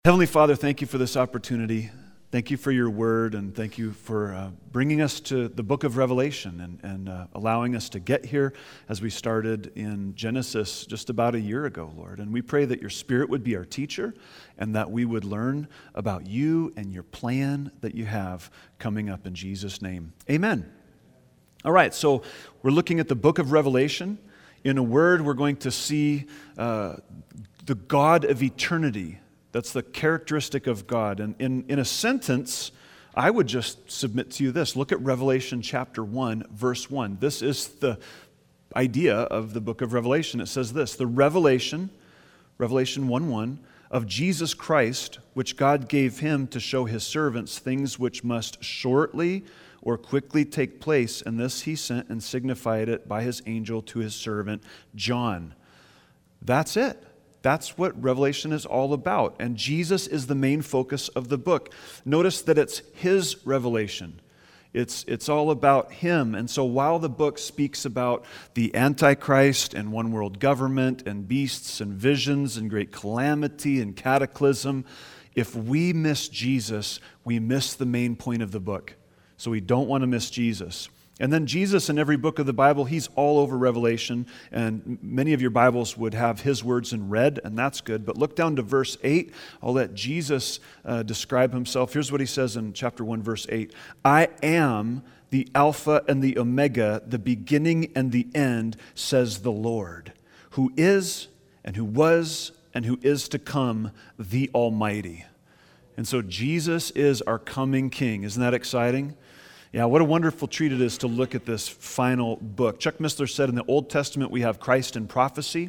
Heavenly Father, thank you for this opportunity. Thank you for your word, and thank you for bringing us to the book of Revelation and allowing us to get here as we started in Genesis just about a year ago, Lord. And we pray that your Spirit would be our teacher and that we would learn about you and your plan that you have coming up in Jesus' name. Amen. All right, so we're looking at the book of Revelation. In a word, we're going to see the God of eternity. That's the characteristic of God. And in a sentence, I would just submit to you this. Look at Revelation chapter 1, verse 1. This is the idea of the book of Revelation. It says this: the revelation, Revelation 1:1, of Jesus Christ, which God gave him to show his servants things which must shortly or quickly take place, and this he sent and signified it by his angel to his servant John. That's it. That's what Revelation is all about. And Jesus is the main focus of the book. Notice that it's his revelation. It's all about him. And so while the book speaks about the Antichrist and one world government and beasts and visions and great calamity and cataclysm, if we miss Jesus, we miss the main point of the book. So we don't want to miss Jesus. And then Jesus in every book of the Bible, he's all over Revelation, and many of your Bibles would have his words in red, and that's good. But look down to verse 8. I'll let Jesus describe himself. Here's what he says in chapter 1, verse 8. I am the Alpha and the Omega, the beginning and the end, says the Lord, who is and who was and who is to come, the Almighty. And so Jesus is our coming King. Isn't that exciting? Yeah, what a wonderful treat it is to look at this final book. Chuck Missler said in the Old Testament we have Christ in prophecy.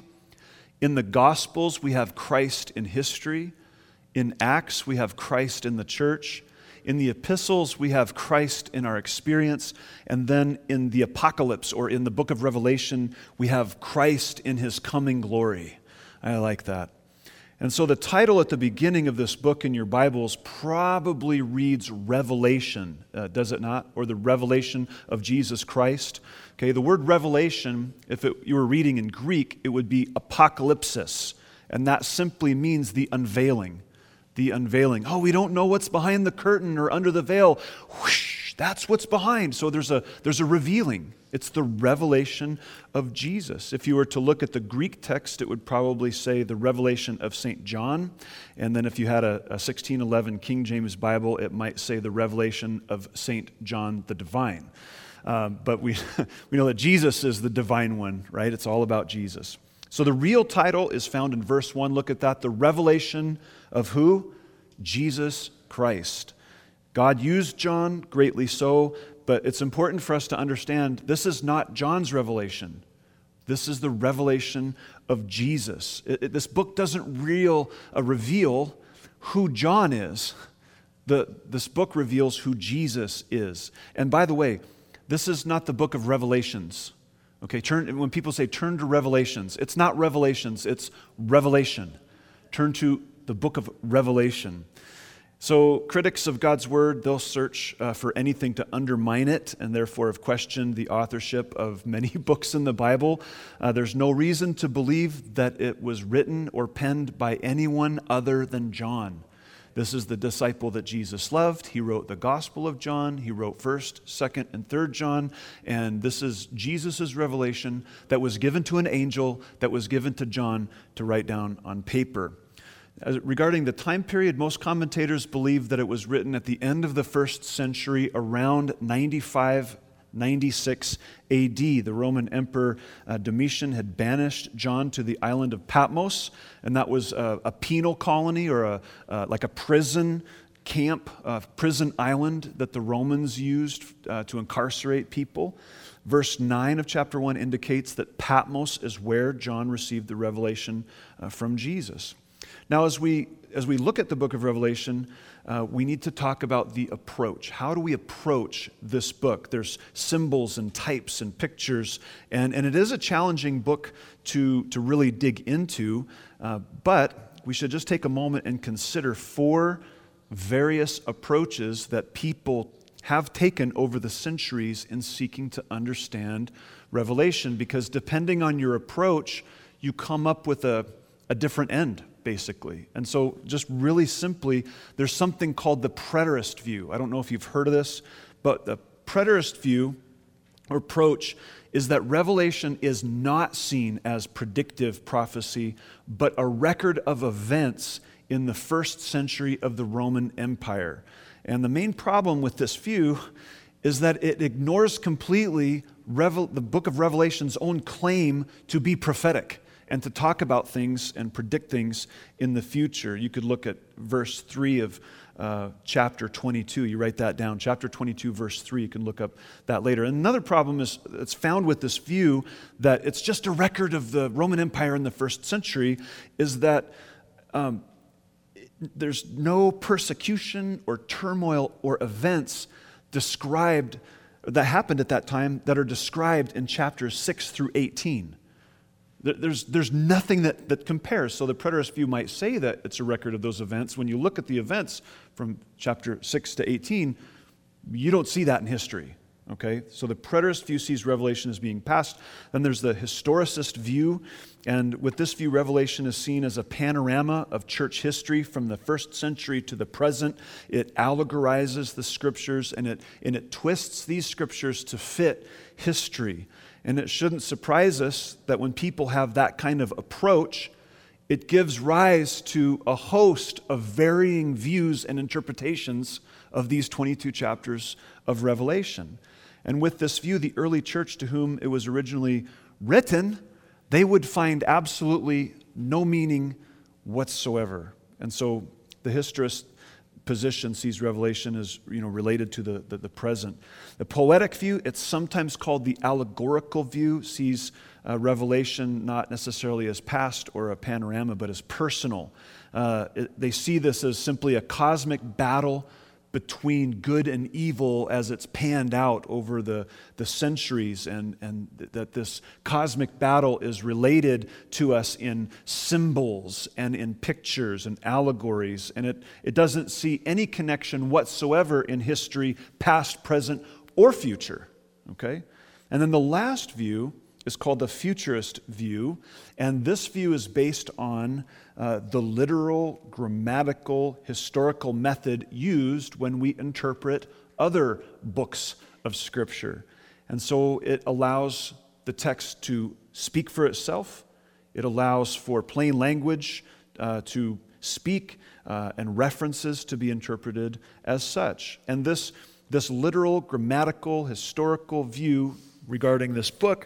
In the Gospels we have Christ in history. In Acts we have Christ in the church. In the epistles we have Christ in our experience. And then in the Apocalypse, or in the book of Revelation, we have Christ in his coming glory. I like that. And so the title at the beginning of this book in your Bibles probably reads Revelation, does it not? Or the revelation of Jesus Christ. Okay, the word revelation, if you were reading in Greek, it would be apocalypsis. And that simply means the unveiling. The unveiling. Oh, we don't know what's behind the curtain or under the veil. Whoosh, that's what's behind. So there's a revealing. It's the revelation of Jesus. If you were to look at the Greek text, it would probably say the revelation of St. John. And then if you had a 1611 King James Bible, it might say the revelation of St. John the Divine. But we know that Jesus is the divine one, right? It's all about Jesus. So the real title is found in verse 1. Look at that. The revelation of who? Jesus Christ. God used John, greatly so, but it's important for us to understand this is not John's revelation. This is the revelation of Jesus. This book doesn't reveal who John is. This book reveals who Jesus is. And by the way, this is not the book of Revelations. Okay, when people say turn to Revelations, it's not Revelations, it's Revelation. Turn to the book of Revelation. So critics of God's Word, they'll search for anything to undermine it, and therefore have questioned the authorship of many books in the Bible. There's no reason to believe that it was written or penned by anyone other than John. This is the disciple that Jesus loved. He wrote the Gospel of John. He wrote 1st, 2nd, and 3rd John. And this is Jesus' revelation that was given to an angel, that was given to John to write down on paper. Regarding the time period, most commentators believe that it was written at the end of the 1st century, around 96 AD. The Roman Emperor Domitian had banished John to the island of Patmos, and that was a penal colony or like a prison camp, prison island that the Romans used to incarcerate people. Verse 9 of chapter 1 indicates that Patmos is where John received the revelation from Jesus. Now, as we look at the book of Revelation, we need to talk about the approach. How do we approach this book? There's symbols and types and pictures, and it is a challenging book to really dig into, but we should just take a moment and consider 4 various approaches that people have taken over the centuries in seeking to understand Revelation, because depending on your approach, you come up with a different end. basically. And so just really simply, there's something called the preterist view. I don't know if you've heard of this, but the preterist view or approach is that Revelation is not seen as predictive prophecy, but a record of events in the first century of the Roman Empire. And the main problem with this view is that it ignores completely the book of Revelation's own claim to be prophetic and to talk about things and predict things in the future. You could look at verse 3 of chapter 22. You write that down. Chapter 22, verse 3. You can look up that later. And another problem is it's found with this view that it's just a record of the Roman Empire in the first century, is that there's no persecution or turmoil or events described that happened at that time that are described in chapters 6 through 18. There's nothing that compares. So the preterist view might say that it's a record of those events. When you look at the events from chapter 6 to 18, you don't see that in history. Okay? So the preterist view sees Revelation as being past. Then there's the historicist view. And with this view, Revelation is seen as a panorama of church history from the first century to the present. It allegorizes the scriptures, and it twists these scriptures to fit history. And it shouldn't surprise us that when people have that kind of approach, it gives rise to a host of varying views and interpretations of these 22 chapters of Revelation. And with this view, the early church to whom it was originally written, they would find absolutely no meaning whatsoever. And so the historist position sees Revelation as related to the present. The poetic view, it's sometimes called the allegorical view, sees Revelation not necessarily as past or a panorama, but as personal. They see this as simply a cosmic battle between good and evil as it's panned out over the centuries, and that this cosmic battle is related to us in symbols and in pictures and allegories, and it doesn't see any connection whatsoever in history, past, present, or future. Okay? And then the last view is called the futurist view, and this view is based on the literal, grammatical, historical method used when we interpret other books of Scripture. And so it allows the text to speak for itself. It allows for plain language to speak and references to be interpreted as such. And this literal, grammatical, historical view regarding this book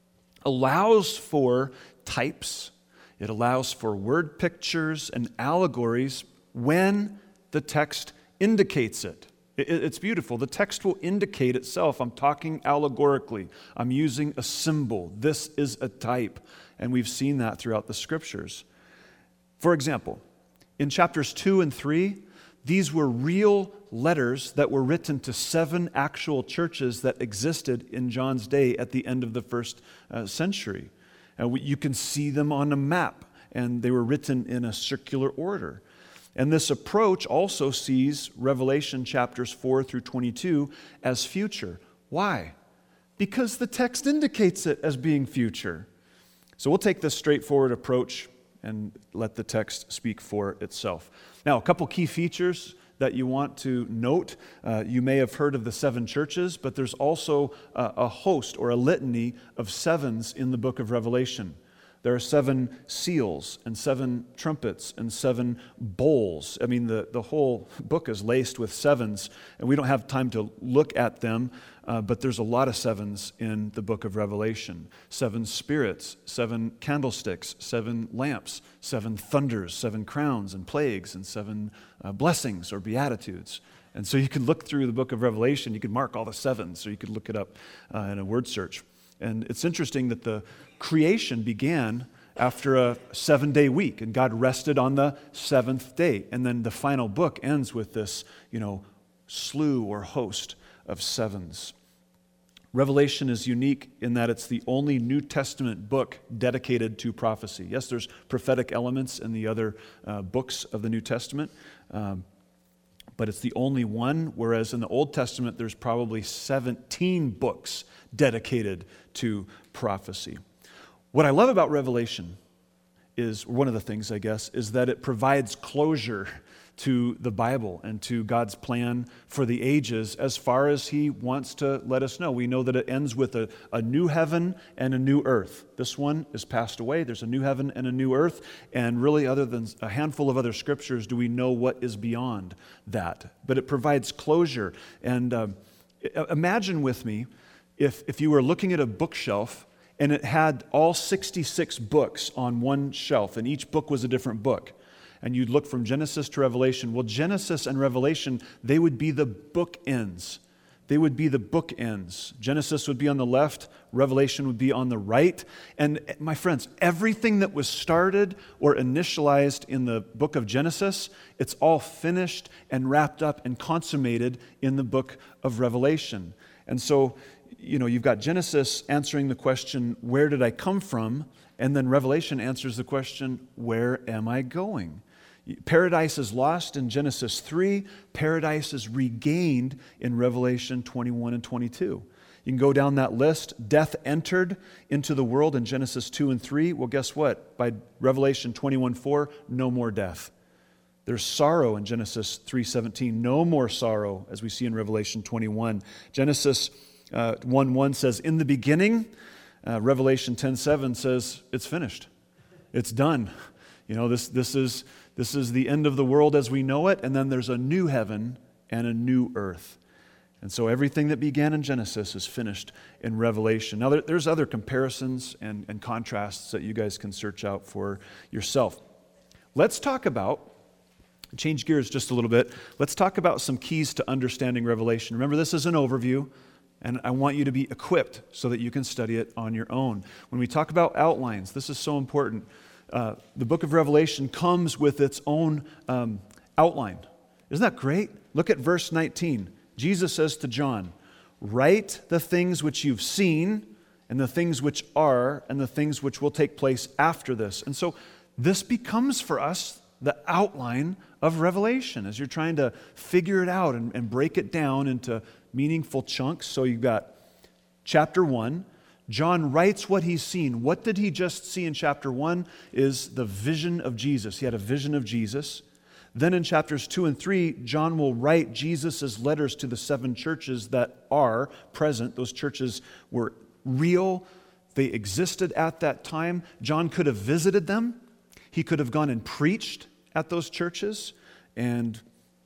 allows for types, it allows for word pictures and allegories when the text indicates it. It's beautiful. The text will indicate itself. I'm talking allegorically. I'm using a symbol. This is a type. And we've seen that throughout the Scriptures. For example, in chapters 2 and 3, these were real letters that were written to 7 actual churches that existed in John's day at the end of the first century. You can see them on a map, and they were written in a circular order. And this approach also sees Revelation chapters 4 through 22 as future. Why? Because the text indicates it as being future. So we'll take this straightforward approach and let the text speak for itself. Now, a couple key features that you want to note. You may have heard of the 7 churches, but there's also a host or a litany of sevens in the book of Revelation. There are 7 seals and 7 trumpets and 7 bowls. I mean, the whole book is laced with sevens, and we don't have time to look at them, but there's a lot of sevens in the book of Revelation. 7 spirits, 7 candlesticks, 7 lamps, 7 thunders, 7 crowns and plagues, and 7 blessings or beatitudes. And so you can look through the book of Revelation, you can mark all the sevens, or you could look it up in a word search. And it's interesting that the creation began after a 7-day week, and God rested on the 7th day. And then the final book ends with this, slew or host of sevens. Revelation is unique in that it's the only New Testament book dedicated to prophecy. Yes, there's prophetic elements in the other books of the New Testament, but it's the only one, whereas in the Old Testament there's probably 17 books dedicated to prophecy. What I love about Revelation one of the things, I guess, is that it provides closure to the Bible and to God's plan for the ages as far as He wants to let us know. We know that it ends with a new heaven and a new earth. This one is passed away. There's a new heaven and a new earth. And really, other than a handful of other scriptures, do we know what is beyond that. But it provides closure. And imagine with me if you were looking at a bookshelf and it had all 66 books on one shelf, and each book was a different book. And you'd look from Genesis to Revelation. Well, Genesis and Revelation, they would be the bookends. They would be the bookends. Genesis would be on the left, Revelation would be on the right. And my friends, everything that was started or initialized in the book of Genesis, it's all finished and wrapped up and consummated in the book of Revelation. And so, you've got Genesis answering the question, where did I come from? And then Revelation answers the question, where am I going? Paradise is lost in Genesis 3. Paradise is regained in Revelation 21 and 22. You can go down that list. Death entered into the world in Genesis 2 and 3. Well, guess what? By Revelation 21:4, no more death. There's sorrow in Genesis 3:17. No more sorrow, as we see in Revelation 21. Genesis 1:1 says, in the beginning. Revelation 10:7 says, it's finished. It's done. This is the end of the world as we know it, and then there's a new heaven and a new earth. And so everything that began in Genesis is finished in Revelation. Now, there's other comparisons and contrasts that you guys can search out for yourself. Let's talk about, change gears just a little bit, let's talk about some keys to understanding Revelation. Remember, this is an overview, and I want you to be equipped so that you can study it on your own. When we talk about outlines, this is so important. The book of Revelation comes with its own outline. Isn't that great? Look at verse 19. Jesus says to John, write the things which you've seen, and the things which are, and the things which will take place after this. And so this becomes for us the outline of Revelation as you're trying to figure it out and break it down into meaningful chunks. So you've got chapter 1. John writes what he's seen. What did he just see in chapter 1 is the vision of Jesus. He had a vision of Jesus. Then in chapters 2 and 3, John will write Jesus' letters to the 7 churches that are present. Those churches were real. They existed at that time. John could have visited them. He could have gone and preached at those churches. And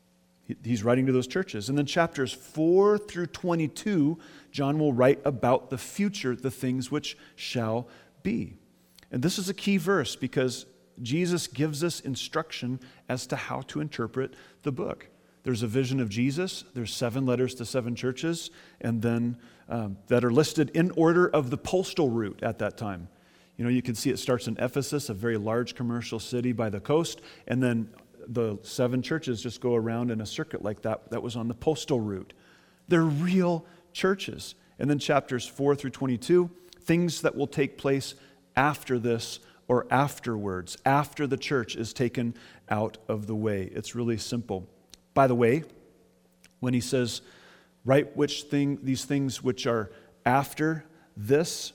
he's writing to those churches. And then chapters 4 through 22, John will write about the future, the things which shall be. And this is a key verse because Jesus gives us instruction as to how to interpret the book. There's a vision of Jesus. There's 7 letters to 7 churches, and then that are listed in order of the postal route at that time. You can see it starts in Ephesus, a very large commercial city by the coast, and then the 7 churches just go around in a circuit like that. That was on the postal route. They're real churches. And then chapters 4 through 22, things that will take place after this or afterwards, after the church is taken out of the way. It's really simple. By the way, when he says, write these things which are after this,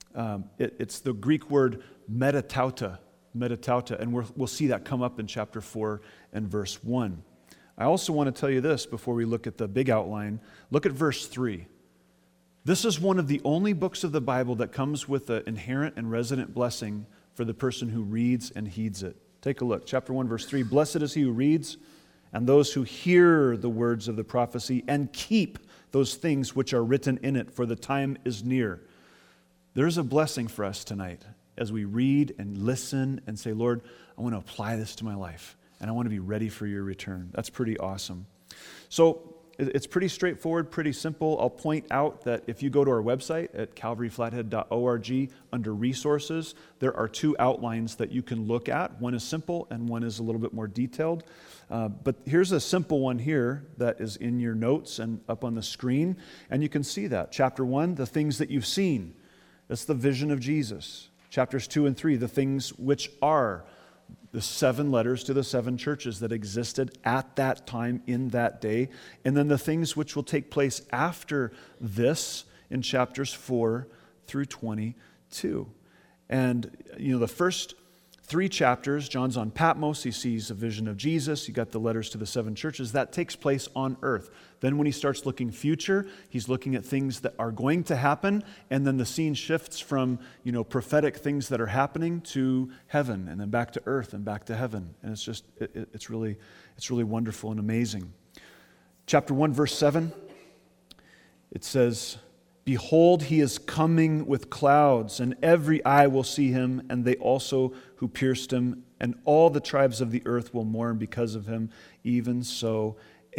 it's the Greek word metatauta, and we'll see that come up in chapter 4 and verse 1. I also want to tell you this before we look at the big outline. Look at verse 3. This is one of the only books of the Bible that comes with an inherent and resident blessing for the person who reads and heeds it. Take a look. Chapter 1, verse 3. Blessed is he who reads, and those who hear the words of the prophecy and keep those things which are written in it, for the time is near. There's a blessing for us tonight as we read and listen and say, Lord, I want to apply this to my life, and I want to be ready for your return. That's pretty awesome. So it's pretty straightforward, pretty simple. I'll point out that if you go to our website at calvaryflathead.org, under resources, there are 2 outlines that you can look at. One is simple and one is a little bit more detailed. But here's a simple one here that is in your notes and up on the screen, and you can see that. Chapter 1, the things that you've seen. That's the vision of Jesus. Chapters 2 and 3, the things which are, the 7 letters to the 7 churches that existed at that time in that day. And then the things which will take place after this in chapters 4 through 22. And, the first 3 chapters. John's on Patmos. He sees a vision of Jesus. You got the letters to the 7 churches. That takes place on earth. Then when he starts looking future, he's looking at things that are going to happen, and then the scene shifts from, prophetic things that are happening to heaven, and then back to earth and back to heaven. And it's really wonderful and amazing. Chapter 1, verse 7, it says, "Behold, he is coming with clouds, and every eye will see him, and they also who pierced him, and all the tribes of the earth will mourn because of him. Even so,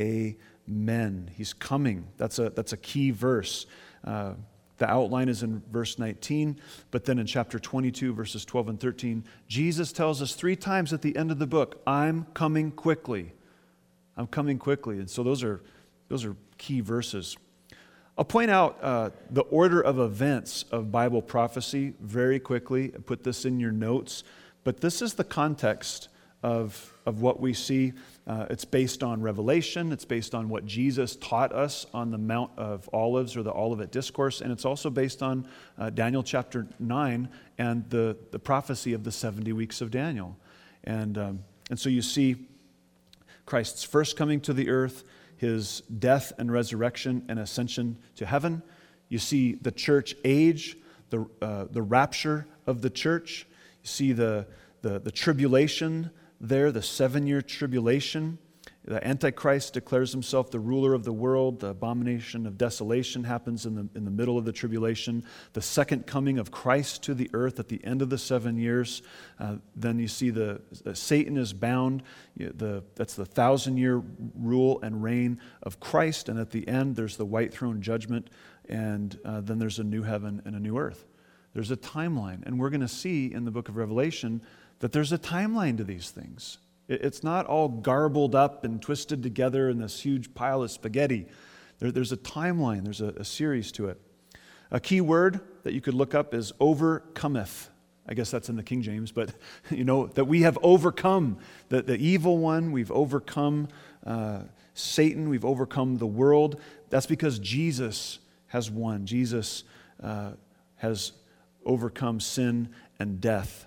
amen." He's coming. That's a key verse. The outline is in verse 19, but then in chapter 22, verses 12 and 13, Jesus tells us 3 times at the end of the book, "I'm coming quickly. I'm coming quickly." And so those are key verses. I'll point out the order of events of Bible prophecy very quickly. I put this in your notes, but this is the context of what we see. It's based on Revelation. It's based on what Jesus taught us on the Mount of Olives, or the Olivet Discourse, and it's also based on Daniel chapter 9 and the prophecy of the 70 weeks of Daniel. And so you see Christ's first coming to the earth, his death and resurrection and ascension to heaven. You see the church age, the rapture of the church. You see the tribulation there, the 7-year tribulation. The Antichrist declares himself the ruler of the world. The abomination of desolation happens in the middle of the tribulation. The second coming of Christ to the earth at the end of the 7 years. Then you see Satan is bound. That's the 1,000-year rule and reign of Christ. And at the end, there's the white throne judgment. And then there's a new heaven and a new earth. There's a timeline. And we're going to see in the book of Revelation that there's a timeline to these things. It's not all garbled up and twisted together in this huge pile of spaghetti. There's a timeline. There's a series to it. A key word that you could look up is overcometh. I guess that's in the King James, but that we have overcome the evil one. We've overcome Satan. We've overcome the world. That's because Jesus has won. Jesus has overcome sin and death.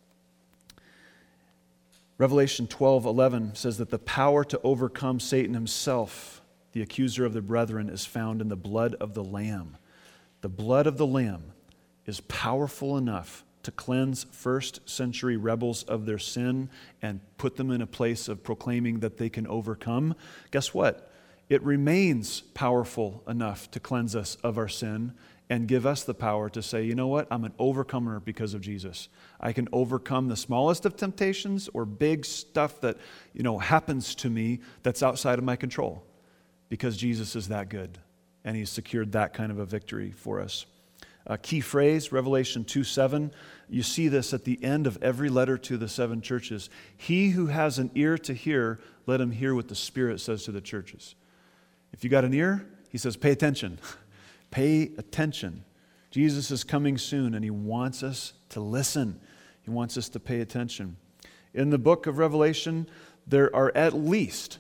Revelation 12:11 says that the power to overcome Satan himself, the accuser of the brethren, is found in the blood of the Lamb. The blood of the Lamb is powerful enough to cleanse first-century rebels of their sin and put them in a place of proclaiming that they can overcome. Guess what? It remains powerful enough to cleanse us of our sin and give us the power to say, you know what? I'm an overcomer because of Jesus. I can overcome the smallest of temptations or big stuff that, happens to me that's outside of my control because Jesus is that good and he's secured that kind of a victory for us. A key phrase, Revelation 2:7, you see this at the end of every letter to the 7 churches. He who has an ear to hear, let him hear what the Spirit says to the churches. If you got an ear, he says, pay attention. Pay attention. Jesus is coming soon, and he wants us to listen. He wants us to pay attention. In the book of Revelation, there are at least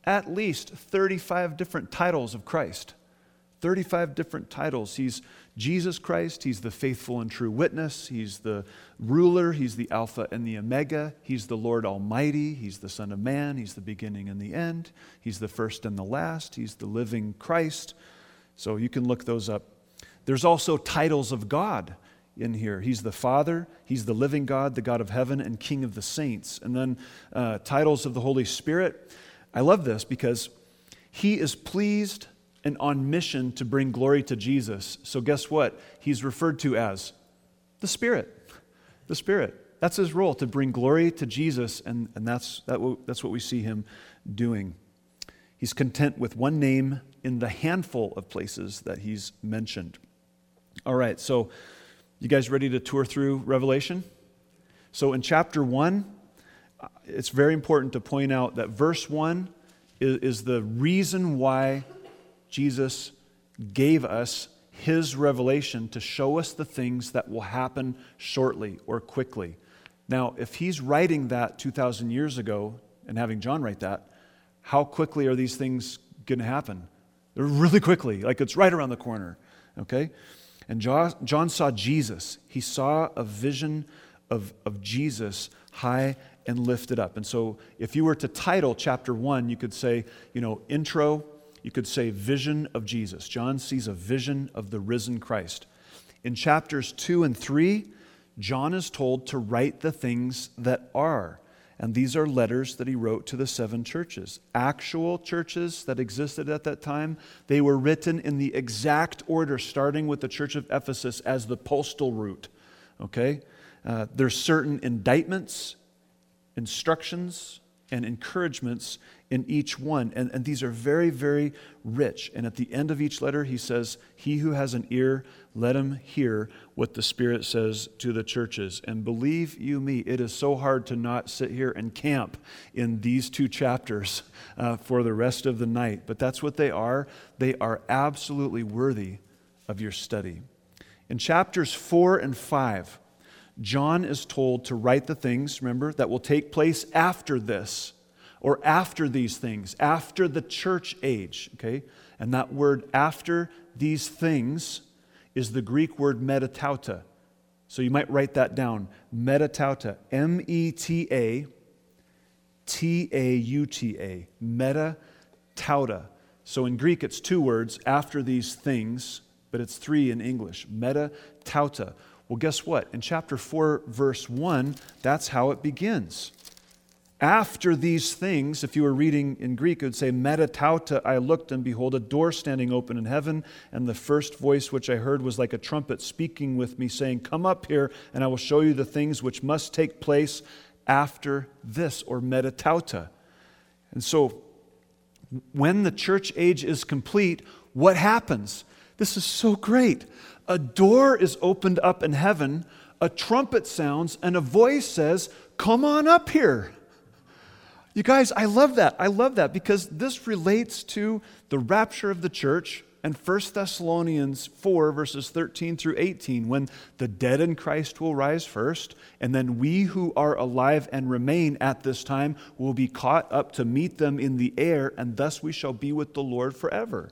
35 different titles of Christ. 35 different titles. He's Jesus Christ. He's the faithful and true witness. He's the ruler. He's the Alpha and the Omega. He's the Lord Almighty. He's the Son of Man. He's the beginning and the end. He's the first and the last. He's the living Christ. So you can look those up. There's also titles of God in here. He's the Father. He's the living God, the God of heaven, and King of the saints. And then titles of the Holy Spirit. I love this because he is pleased and on mission to bring glory to Jesus. So guess what? He's referred to as the Spirit. The Spirit. That's his role, to bring glory to Jesus, and that's what we see him doing. He's content with one name in the handful of places that he's mentioned. All right, so you guys ready to tour through Revelation? So in chapter 1, it's very important to point out that verse 1 is the reason why Jesus gave us his revelation to show us the things that will happen shortly or quickly. Now, if he's writing that 2,000 years ago and having John write that, how quickly are these things going to happen? They're really quickly, like it's right around the corner, okay? And John saw Jesus. He saw a vision of Jesus high and lifted up. And so if you were to title chapter 1, you could say, intro, you could say vision of Jesus. John sees a vision of the risen Christ. In chapters 2 and 3, John is told to write the things that are. And these are letters that he wrote to the 7 churches. Actual churches that existed at that time, they were written in the exact order, starting with the church of Ephesus as the postal route. Okay? There's certain indictments, instructions, and encouragements in each one. And these are very, very rich. And at the end of each letter, he says, "He who has an ear, let him hear what the Spirit says to the churches." And believe you me, it is so hard to not sit here and camp in these 2 chapters for the rest of the night. But that's what they are. They are absolutely worthy of your study. In chapters 4 and 5, John is told to write the things, remember, that will take place after this, or after these things, after the church age, okay? And that word "after these things" is the Greek word metatauta. So you might write that down. Metatauta, metatauta, metatauta. So in Greek it's 2 words, "after these things," but it's 3 in English. Metatauta. Well, guess what? In chapter 4, verse 1, that's how it begins. After these things, if you were reading in Greek, it would say, "Metatauta, I looked, and behold, a door standing open in heaven, and the first voice which I heard was like a trumpet speaking with me, saying, 'Come up here, and I will show you the things which must take place after this,'" or metatauta. And so, when the church age is complete, what happens? This is so great. A door is opened up in heaven, a trumpet sounds, and a voice says, "Come on up here." You guys, I love that. I love that because this relates to the rapture of the church and 1 Thessalonians 4, verses 13 through 18, when the dead in Christ will rise first, and then we who are alive and remain at this time will be caught up to meet them in the air, and thus we shall be with the Lord forever.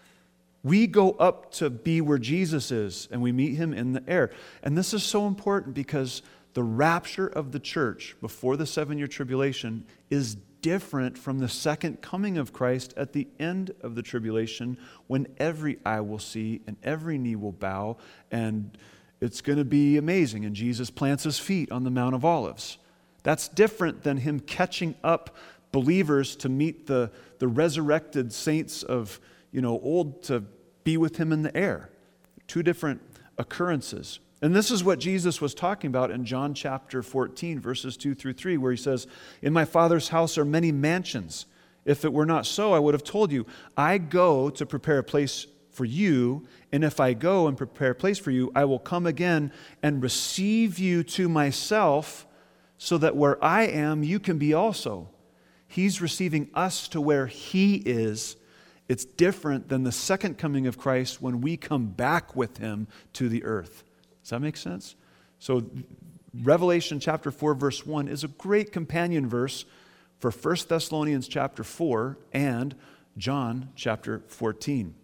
We go up to be where Jesus is, and we meet him in the air. And this is so important because the rapture of the church before the 7-year tribulation is different from the second coming of Christ at the end of the tribulation, when every eye will see and every knee will bow, and it's going to be amazing. And Jesus plants his feet on the Mount of Olives. That's different than him catching up believers to meet the resurrected saints of old to be with him in the air. 2 different occurrences. And this is what Jesus was talking about in John chapter 14, verses 2 through 3, where he says, "In my Father's house are many mansions. If it were not so, I would have told you. I go to prepare a place for you, and if I go and prepare a place for you, I will come again and receive you to myself, so that where I am, you can be also." He's receiving us to where he is. It's different than the second coming of Christ when we come back with him to the earth. Does that make sense? So Revelation chapter 4, verse 1 is a great companion verse for 1 Thessalonians chapter 4 and John chapter 14.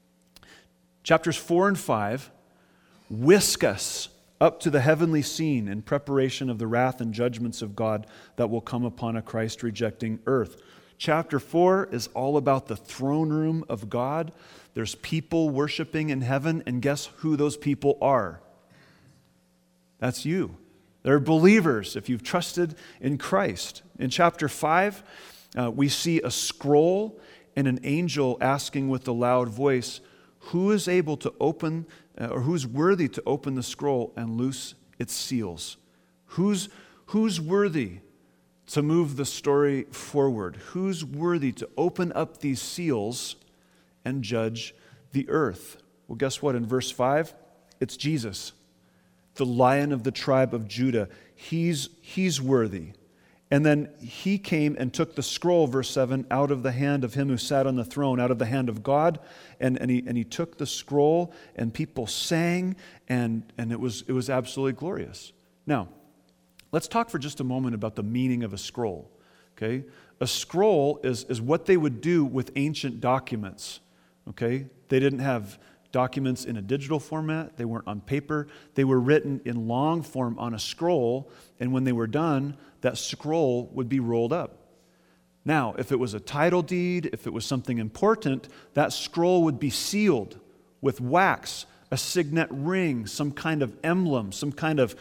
Chapters 4 and 5 whisk us up to the heavenly scene in preparation of the wrath and judgments of God that will come upon a Christ-rejecting earth. Chapter 4 is all about the throne room of God. There's people worshiping in heaven, and guess who those people are? That's you. They're believers if you've trusted in Christ. In chapter 5, we see a scroll and an angel asking with a loud voice, who is able to open, or who's worthy to open the scroll and loose its seals? Who's worthy to move the story forward? Who's worthy to open up these seals and judge the earth? Well, guess what? In verse 5, it's Jesus, the Lion of the tribe of Judah. He's worthy. And then he came and took the scroll, verse 7, out of the hand of him who sat on the throne, out of the hand of God, and he took the scroll, and people sang, and it was absolutely glorious. Now, let's talk for just a moment about the meaning of a scroll. Okay? A scroll is what they would do with ancient documents. Okay? They didn't have documents in a digital format. They weren't on paper. They were written in long form on a scroll, and when they were done, that scroll would be rolled up. Now, if it was a title deed, if it was something important, that scroll would be sealed with wax, a signet ring, some kind of emblem, some kind of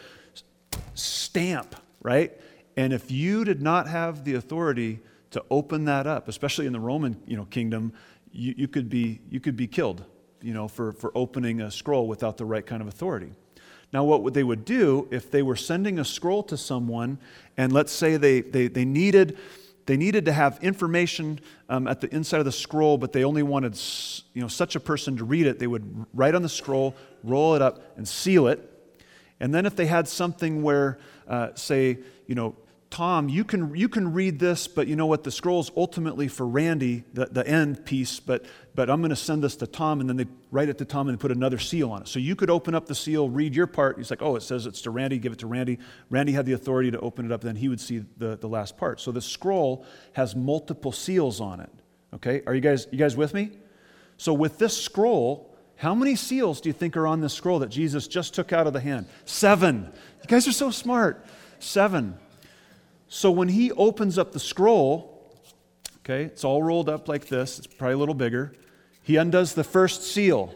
stamp, right? And if you did not have the authority to open that up, especially in the Roman, kingdom, you could be killed, for opening a scroll without the right kind of authority. Now, what they would do if they were sending a scroll to someone, and let's say they needed to have information at the inside of the scroll, but they only wanted such a person to read it, they would write on the scroll, roll it up, and seal it. And then if they had something where, say, Tom, you can read this, but you know what? The scroll's ultimately for Randy, the end piece, but I'm going to send this to Tom, and then they write it to Tom and put another seal on it. So you could open up the seal, read your part. He's like, oh, it says it's to Randy, give it to Randy. Randy had the authority to open it up, then he would see the last part. So the scroll has multiple seals on it. Okay, are you guys with me? So with this scroll, how many seals do you think are on this scroll that Jesus just took out of the hand? 7. You guys are so smart. 7. So when he opens up the scroll, okay, it's all rolled up like this. It's probably a little bigger. He undoes the first seal,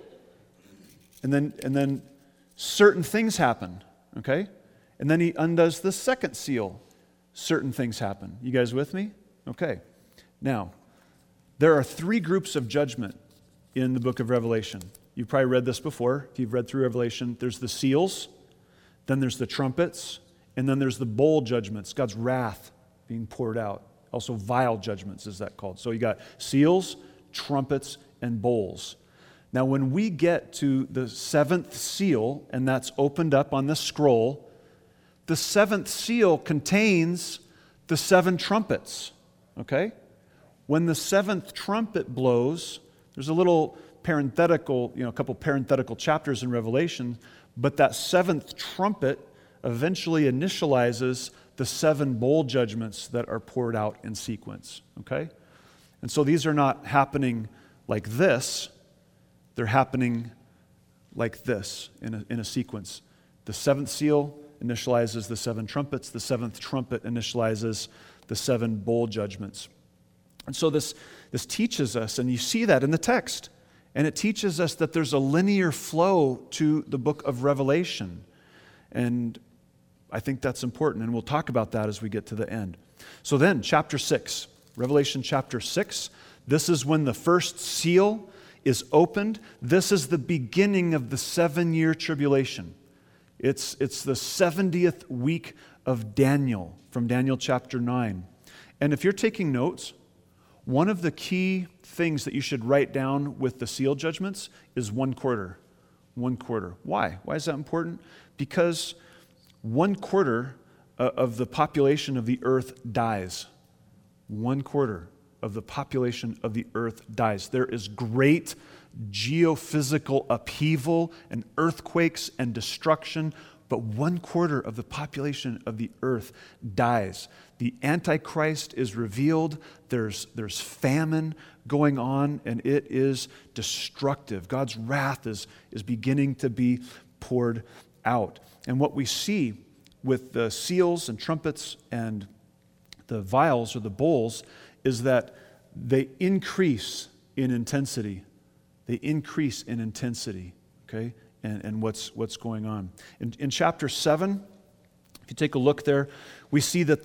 and then certain things happen, okay? And then he undoes the second seal. Certain things happen. You guys with me? Okay. Now, there are 3 groups of judgment in the book of Revelation. You've probably read this before. If you've read through Revelation, there's the seals, then there's the trumpets, and then there's the bowl judgments, God's wrath being poured out. Also vial judgments is that called. So you got seals, trumpets, and bowls. Now when we get to the 7th seal, and that's opened up on the scroll, the 7th seal contains the 7 trumpets, okay? When the 7th trumpet blows, there's a little parenthetical, a couple parenthetical chapters in Revelation, but that 7th trumpet eventually initializes the 7 bowl judgments that are poured out in sequence, okay? And so these are not happening like this. They're happening like this in a sequence. The 7th seal initializes the 7 trumpets. The 7th trumpet initializes the 7 bowl judgments. And so this teaches us, and you see that in the text, and it teaches us that there's a linear flow to the book of Revelation. And I think that's important, and we'll talk about that as we get to the end. So then, chapter 6, Revelation chapter 6, this is when the first seal is opened. This is the beginning of the 7-year tribulation. It's the 70th week of Daniel, from Daniel chapter 9. And if you're taking notes, one of the key things that you should write down with the seal judgments is 1 quarter. 1 quarter. Why? Why is that important? Because 1 quarter of the population of the earth dies. 1 quarter of the population of the earth dies. There is great geophysical upheaval and earthquakes and destruction, but 1 quarter of the population of the earth dies. The Antichrist is revealed. There's famine going on, and it is destructive. God's wrath is beginning to be poured out. And what we see with the seals and trumpets and the vials or the bowls is that they increase in intensity. They increase in intensity, okay, and what's going on. In chapter 7, if you take a look there, we see that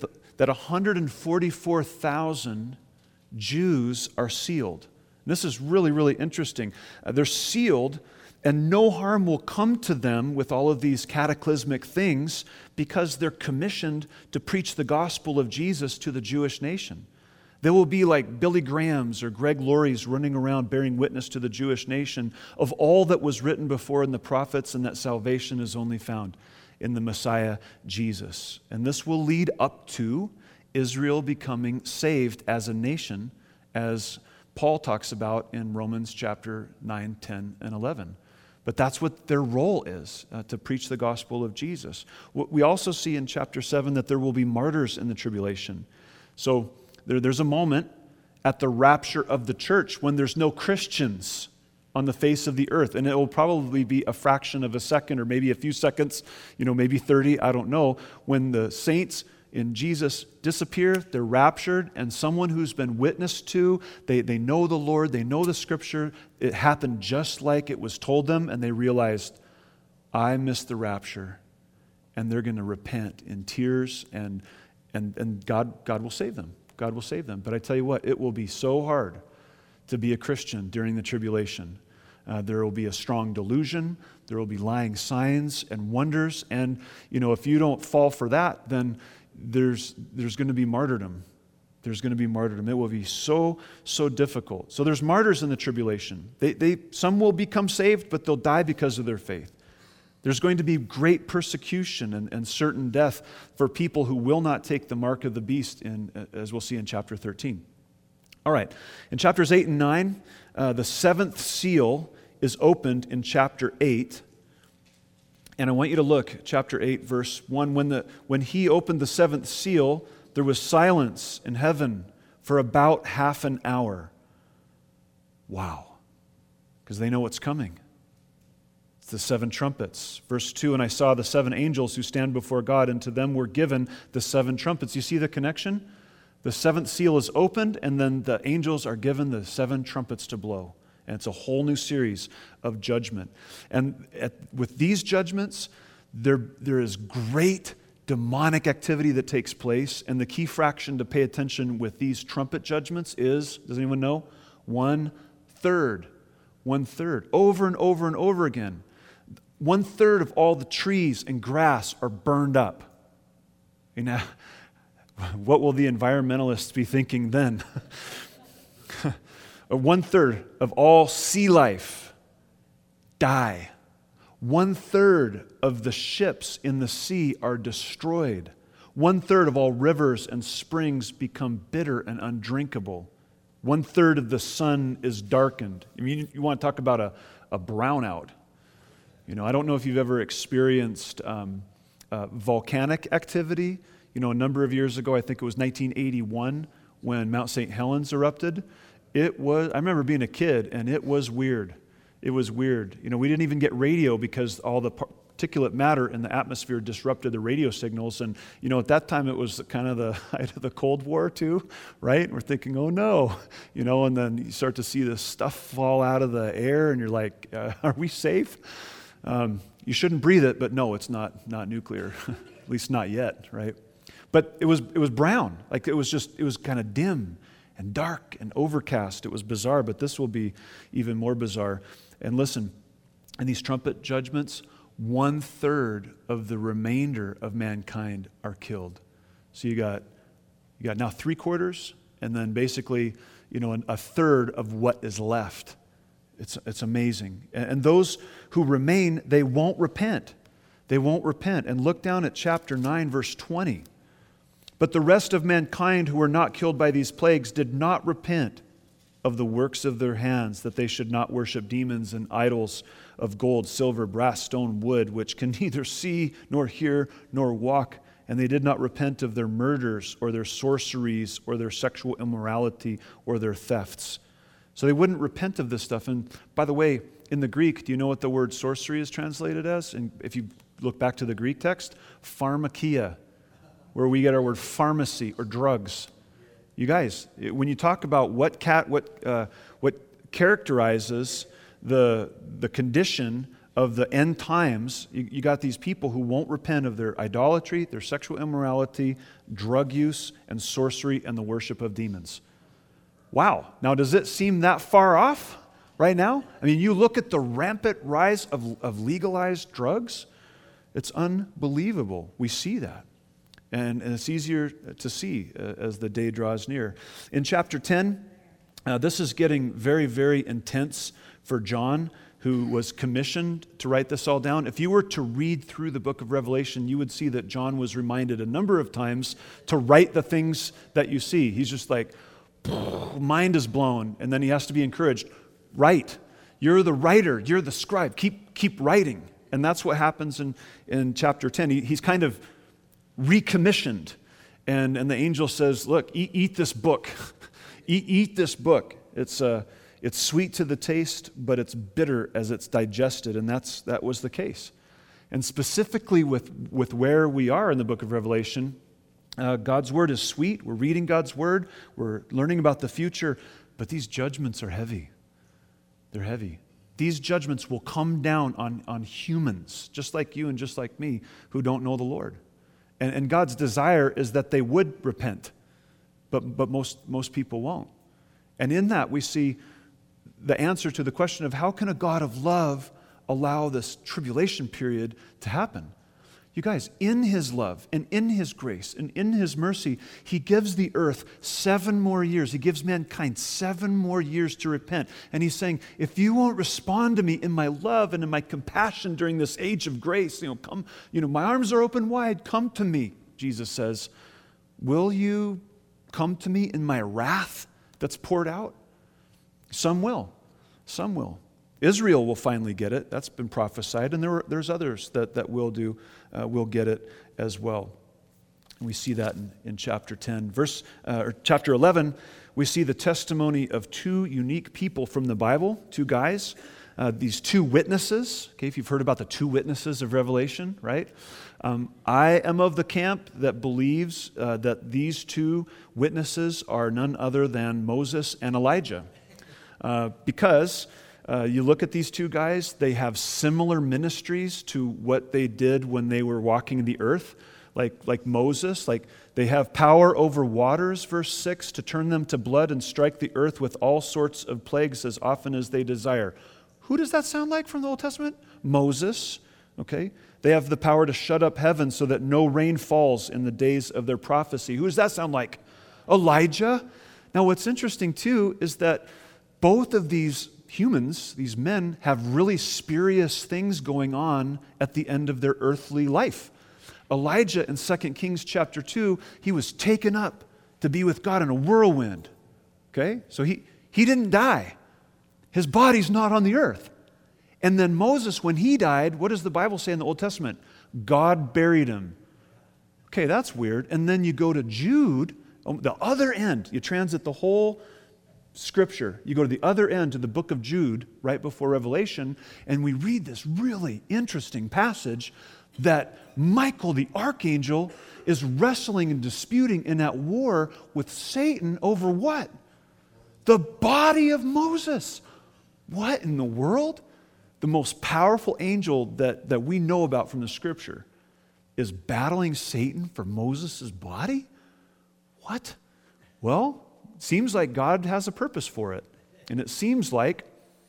144,000 Jews are sealed. And this is really, really interesting. They're sealed, and no harm will come to them with all of these cataclysmic things because they're commissioned to preach the gospel of Jesus to the Jewish nation. They will be like Billy Graham's or Greg Laurie's running around bearing witness to the Jewish nation of all that was written before in the prophets, and that salvation is only found in the Messiah, Jesus. And this will lead up to Israel becoming saved as a nation, as Paul talks about in Romans chapter 9, 10, and 11. But that's what their role is, to preach the gospel of Jesus. We also see in chapter 7 that there will be martyrs in the tribulation. So there's a moment at the rapture of the church when there's no Christians on the face of the earth. And it will probably be a fraction of a second or maybe a few seconds, maybe 30, I don't know, when the saints in Jesus disappear, they're raptured, and someone who's been witnessed to, they know the Lord, they know the Scripture, it happened just like it was told them, and they realized, I missed the rapture, and they're going to repent in tears, and God will save them. God will save them. But I tell you what, it will be so hard to be a Christian during the tribulation. There will be a strong delusion. There will be lying signs and wonders. And, if you don't fall for that, then there's going to be martyrdom. There's going to be martyrdom. It will be so difficult. So there's martyrs in the tribulation. Some will become saved, but they'll die because of their faith. There's going to be great persecution and certain death for people who will not take the mark of the beast, as we'll see in chapter 13. All right, in chapters 8 and 9, the seventh seal is opened in chapter 8. And I want you to look, chapter 8, verse 1. When he opened the seventh seal, there was silence in heaven for about half an hour. Wow. Because they know what's coming. It's the seven trumpets. Verse 2, and I saw the seven angels who stand before God, and to them were given the seven trumpets. You see the connection? The seventh seal is opened, and then the angels are given the seven trumpets to blow. And it's a whole new series of judgment. And with these judgments, there is great demonic activity that takes place. And the key fraction to pay attention with these trumpet judgments is, does anyone know? 1/3. 1/3. Over and over and over again. 1/3 of all the trees and grass are burned up. What will the environmentalists be thinking then? 1/3 of all sea life die. 1/3 of the ships in the sea are destroyed. 1/3 of all rivers and springs become bitter and undrinkable. 1/3 of the sun is darkened. I mean, you want to talk about a brownout. I don't know if you've ever experienced volcanic activity. A number of years ago, I think it was 1981, when Mount St. Helens erupted. I remember being a kid, and it was weird. It was weird. We didn't even get radio because all the particulate matter in the atmosphere disrupted the radio signals. And, at that time, it was kind of the height of the Cold War, too, right? We're thinking, oh, no. And then you start to see this stuff fall out of the air, and you're like, are we safe? You shouldn't breathe it, but no, it's not nuclear, at least not yet, right? But it was brown. Like it was kind of dim and dark and overcast. It was bizarre, but this will be even more bizarre. And listen, in these trumpet judgments, 1/3 of the remainder of mankind are killed. So you got now 3/4, and then basically, 1/3 of what is left. It's amazing. And those who remain, they won't repent. They won't repent. And look down at chapter 9, verse 20. But the rest of mankind who were not killed by these plagues did not repent of the works of their hands, that they should not worship demons and idols of gold, silver, brass, stone, wood, which can neither see nor hear nor walk. And they did not repent of their murders or their sorceries or their sexual immorality or their thefts. So they wouldn't repent of this stuff. And by the way, in the Greek, do you know what the word sorcery is translated as? And if you look back to the Greek text, pharmakia, where we get our word pharmacy or drugs. You guys, when you talk about what characterizes the condition of the end times, you got these people who won't repent of their idolatry, their sexual immorality, drug use, and sorcery, and the worship of demons. Wow. Now, does it seem that far off right now? I mean, you look at the rampant rise of legalized drugs, it's unbelievable. We see that. And it's easier to see as the day draws near. In chapter 10, this is getting very, very intense for John, who was commissioned to write this all down. If you were to read through the book of Revelation, you would see that John was reminded a number of times to write the things that you see. He's just like, mind is blown, and then he has to be encouraged. Write. You're the writer. You're the scribe. Keep writing. And that's what happens in chapter 10. He's kind of recommissioned. And the angel says, look, eat this book. eat this book. It's It's sweet to the taste, but it's bitter as it's digested, and that was the case. And specifically with where we are in the book of Revelation, God's word is sweet. We're reading God's word. We're learning about the future, but these judgments are heavy. They're heavy. These judgments will come down on humans, just like you and just like me, who don't know the Lord. And God's desire is that they would repent, but most people won't. And in that, we see the answer to the question of how can a God of love allow this tribulation period to happen? You guys, in His love and in His grace and in His mercy, He gives the earth 7 more years. He gives mankind 7 more years to repent. And He's saying, if you won't respond to me in my love and in my compassion during this age of grace, come, my arms are open wide, come to me, Jesus says. Will you come to me in my wrath that's poured out? Some will. Some will. Israel will finally get it. That's been prophesied, and there's others that will get it as well. And we see that in chapter 10. Chapter 11, we see the testimony of 2 unique people from the Bible, 2 guys, these 2 witnesses. Okay, if you've heard about the 2 witnesses of Revelation, right? I am of the camp that believes that these 2 witnesses are none other than Moses and Elijah. Because you look at these 2 guys, they have similar ministries to what they did when they were walking the earth, like Moses. Like they have power over waters, verse 6, to turn them to blood and strike the earth with all sorts of plagues as often as they desire. Who does that sound like from the Old Testament? Moses, okay? They have the power to shut up heaven so that no rain falls in the days of their prophecy. Who does that sound like? Elijah. Now what's interesting too is that both of these humans, these men, have really spurious things going on at the end of their earthly life. Elijah in 2 Kings chapter 2, he was taken up to be with God in a whirlwind. Okay? So he didn't die. His body's not on the earth. And then Moses, when he died, what does the Bible say in the Old Testament? God buried him. Okay, that's weird. And then you go to Jude, the other end, you transit the whole Scripture. You go to the other end, to the book of Jude, right before Revelation, and we read this really interesting passage that Michael, the archangel, is wrestling and disputing in that war with Satan over what? The body of Moses. What in the world? The most powerful angel that we know about from the Scripture is battling Satan for Moses' body? What? Well, seems like God has a purpose for it. And it seems like,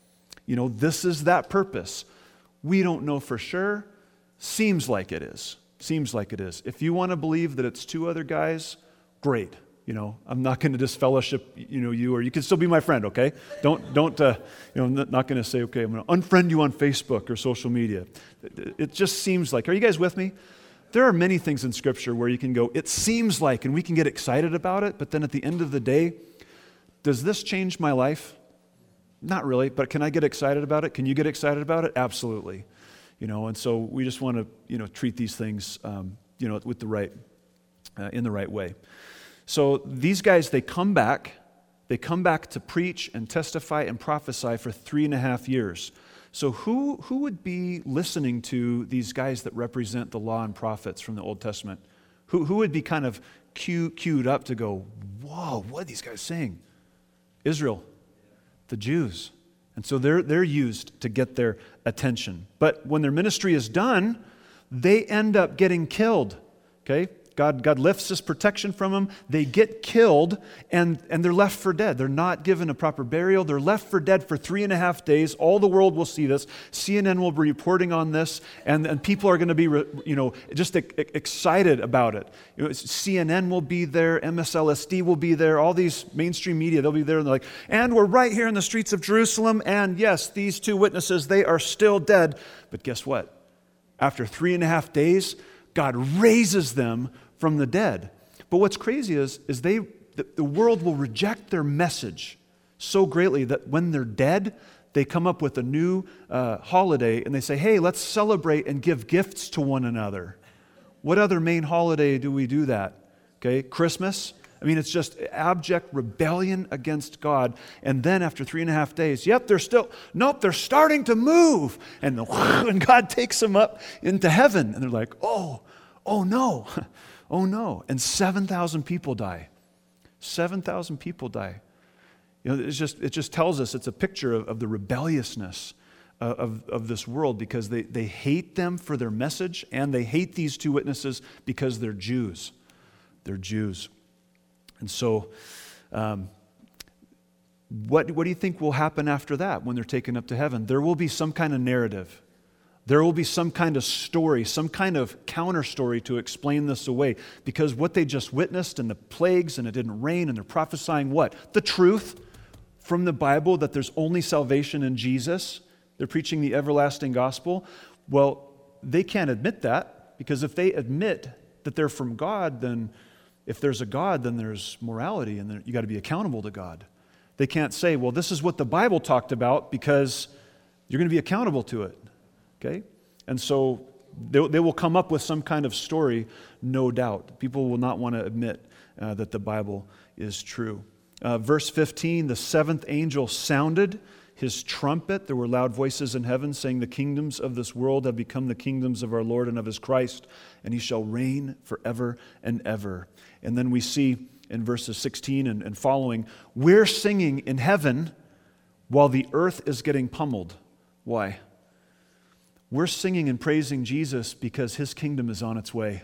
this is that purpose. We don't know for sure. Seems like it is. Seems like it is. If you want to believe that it's 2 other guys, great. I'm not going to disfellowship, you, or you can still be my friend, okay? I'm not going to say, okay, I'm going to unfriend you on Facebook or social media. It just seems like, are you guys with me? There are many things in Scripture where you can go, it seems like, and we can get excited about it, but then at the end of the day, does this change my life? Not really, but can I get excited about it? Can you get excited about it? Absolutely. And so we just want to, treat these things, with the right, in the right way. So these guys, they come back to preach and testify and prophesy for 3.5 years. So who would be listening to these guys that represent the law and prophets from the Old Testament? Who would be kind of queued up to go, whoa, what are these guys saying? Israel, the Jews. And so they're used to get their attention. But when their ministry is done, they end up getting killed. Okay? God lifts His protection from them. They get killed, and they're left for dead. They're not given a proper burial. They're left for dead for 3.5 days. All the world will see this. CNN will be reporting on this, and people are going to be, just excited about it. CNN will be there. MSLSD will be there. All these mainstream media, they'll be there, and they're like, and we're right here in the streets of Jerusalem, and yes, these 2 witnesses, they are still dead. But guess what? After 3.5 days, God raises them from the dead. But what's crazy is the world will reject their message so greatly that when they're dead, they come up with a new holiday and they say, hey, let's celebrate and give gifts to one another. What other main holiday do we do that? Okay, Christmas. I mean, it's just abject rebellion against God. And then after 3.5 days, they're starting to move. And God takes them up into heaven. And they're like, oh no, oh no. And 7,000 people die. 7,000 people die. You know, it just tells us, it's a picture of the rebelliousness of this world, because they hate them for their message, and they hate these two witnesses because they're Jews. They're Jews. And so, what do you think will happen after that when they're taken up to heaven? There will be some kind of narrative. There will be some kind of story, some kind of counter story to explain this away. Because what they just witnessed, and the plagues, and it didn't rain, and they're prophesying what? The truth from the Bible, that there's only salvation in Jesus. They're preaching the everlasting gospel. Well, they can't admit that, because if they admit that they're from God, then if there's a God, then there's morality, and you got to be accountable to God. They can't say, well, this is what the Bible talked about, because you're going to be accountable to it. Okay? And so they will come up with some kind of story, no doubt. People will not want to admit that the Bible is true. Verse 15, the seventh angel sounded his trumpet. There were loud voices in heaven saying, the kingdoms of this world have become the kingdoms of our Lord and of his Christ, and he shall reign forever and ever. And then we see in verses 16 and following, we're singing in heaven while the earth is getting pummeled. Why? We're singing and praising Jesus because his kingdom is on its way.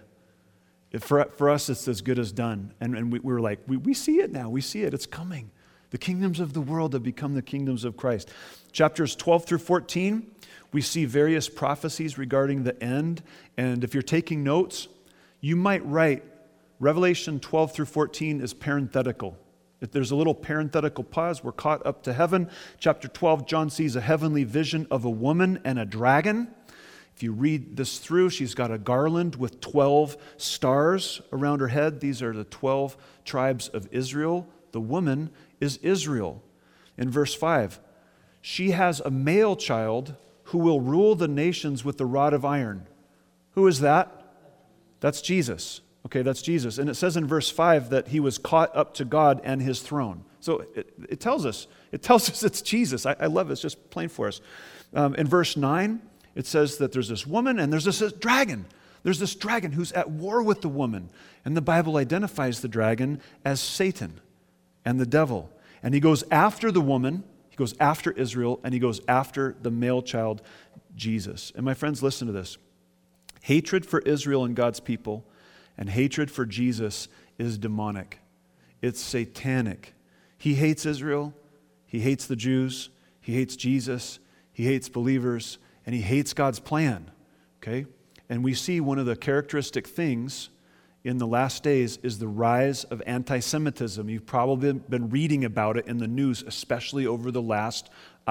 For us, it's as good as done. And we're like, we see it now. We see it. It's coming. The kingdoms of the world have become the kingdoms of Christ. Chapters 12 through 14, we see various prophecies regarding the end. And if you're taking notes, you might write Revelation 12 through 14 is parenthetical. If there's a little parenthetical pause, we're caught up to heaven. Chapter 12, John sees a heavenly vision of a woman and a dragon. If you read this through, she's got a garland with 12 stars around her head. These are the 12 tribes of Israel. The woman is Israel. In verse 5, she has a male child who will rule the nations with the rod of iron. Who is that? That's Jesus. Okay, that's Jesus. And it says in verse 5 that he was caught up to God and his throne. So it tells us it's Jesus. I love it. It's just plain for us. In verse 9, it says that there's this woman and there's this dragon. There's this dragon who's at war with the woman. And the Bible identifies the dragon as Satan and the devil. And he goes after the woman, he goes after Israel, and he goes after the male child, Jesus. And my friends, listen to this. Hatred for Israel and God's people and hatred for Jesus is demonic. It's satanic. He hates Israel. He hates the Jews. He hates Jesus. He hates believers. And he hates God's plan. Okay? And we see one of the characteristic things in the last days is the rise of anti-Semitism. You've probably been reading about it in the news, especially over the last,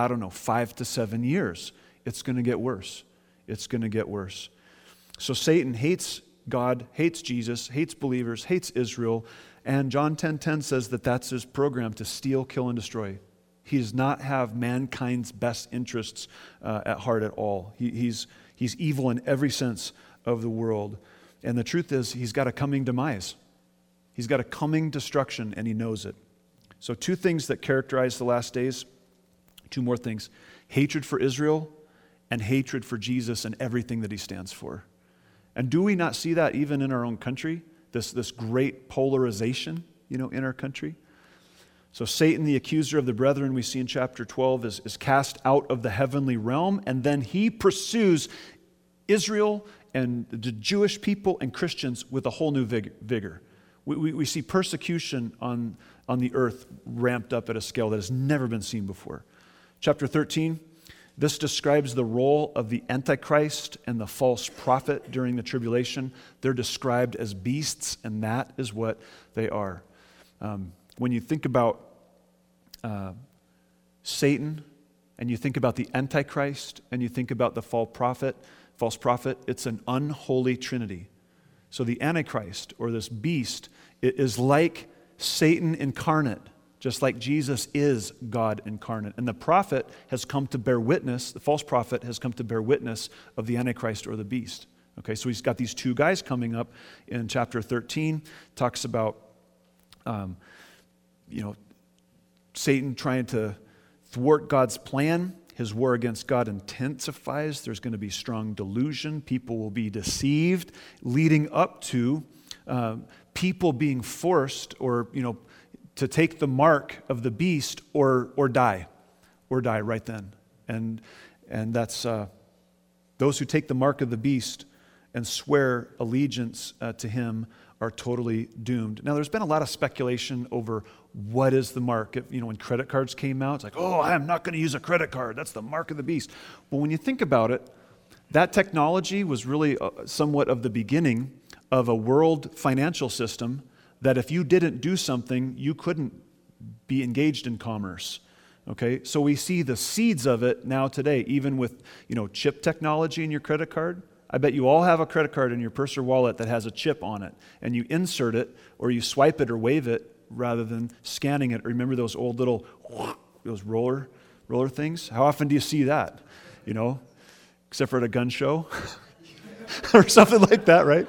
5 to 7 years. It's going to get worse. It's going to get worse. So Satan hates God, hates Jesus, hates believers, hates Israel, and John 10:10 says that that's his program, to steal, kill, and destroy. He does not have mankind's best interests at heart at all. He's evil in every sense of the world. And the truth is, he's got a coming demise. He's got a coming destruction, and he knows it. So 2 things that characterize the last days, 2 more things: hatred for Israel and hatred for Jesus and everything that he stands for. And do we not see that even in our own country? This great polarization, in our country? So Satan, the accuser of the brethren, we see in chapter 12, is cast out of the heavenly realm, and then he pursues Israel and the Jewish people and Christians with a whole new vigor. We see persecution on the earth ramped up at a scale that has never been seen before. Chapter 13, this describes the role of the Antichrist and the false prophet during the tribulation. They're described as beasts, and that is what they are. When you think about Satan, and you think about the Antichrist, and you think about the false prophet, it's an unholy trinity. So the Antichrist, or this beast, is like Satan incarnate, just like Jesus is God incarnate. And the prophet has come to bear witness, the false prophet has come to bear witness of the Antichrist or the beast. Okay, so he's got these 2 guys coming up in chapter 13, talks about Satan trying to thwart God's plan. His war against God intensifies. There's going to be strong delusion. People will be deceived, leading up to people being forced to take the mark of the beast or die right then. And that's those who take the mark of the beast and swear allegiance to him are totally doomed. Now, there's been a lot of speculation over what is the mark. When credit cards came out, it's like, oh, I'm not going to use a credit card. That's the mark of the beast. Well, when you think about it, that technology was really somewhat of the beginning of a world financial system that if you didn't do something, you couldn't be engaged in commerce. Okay, so we see the seeds of it now today, even with chip technology in your credit card. I bet you all have a credit card in your purse or wallet that has a chip on it, and you insert it, or you swipe it or wave it rather than scanning it. Remember those old little those roller things? How often do you see that? Except for at a gun show or something like that, right?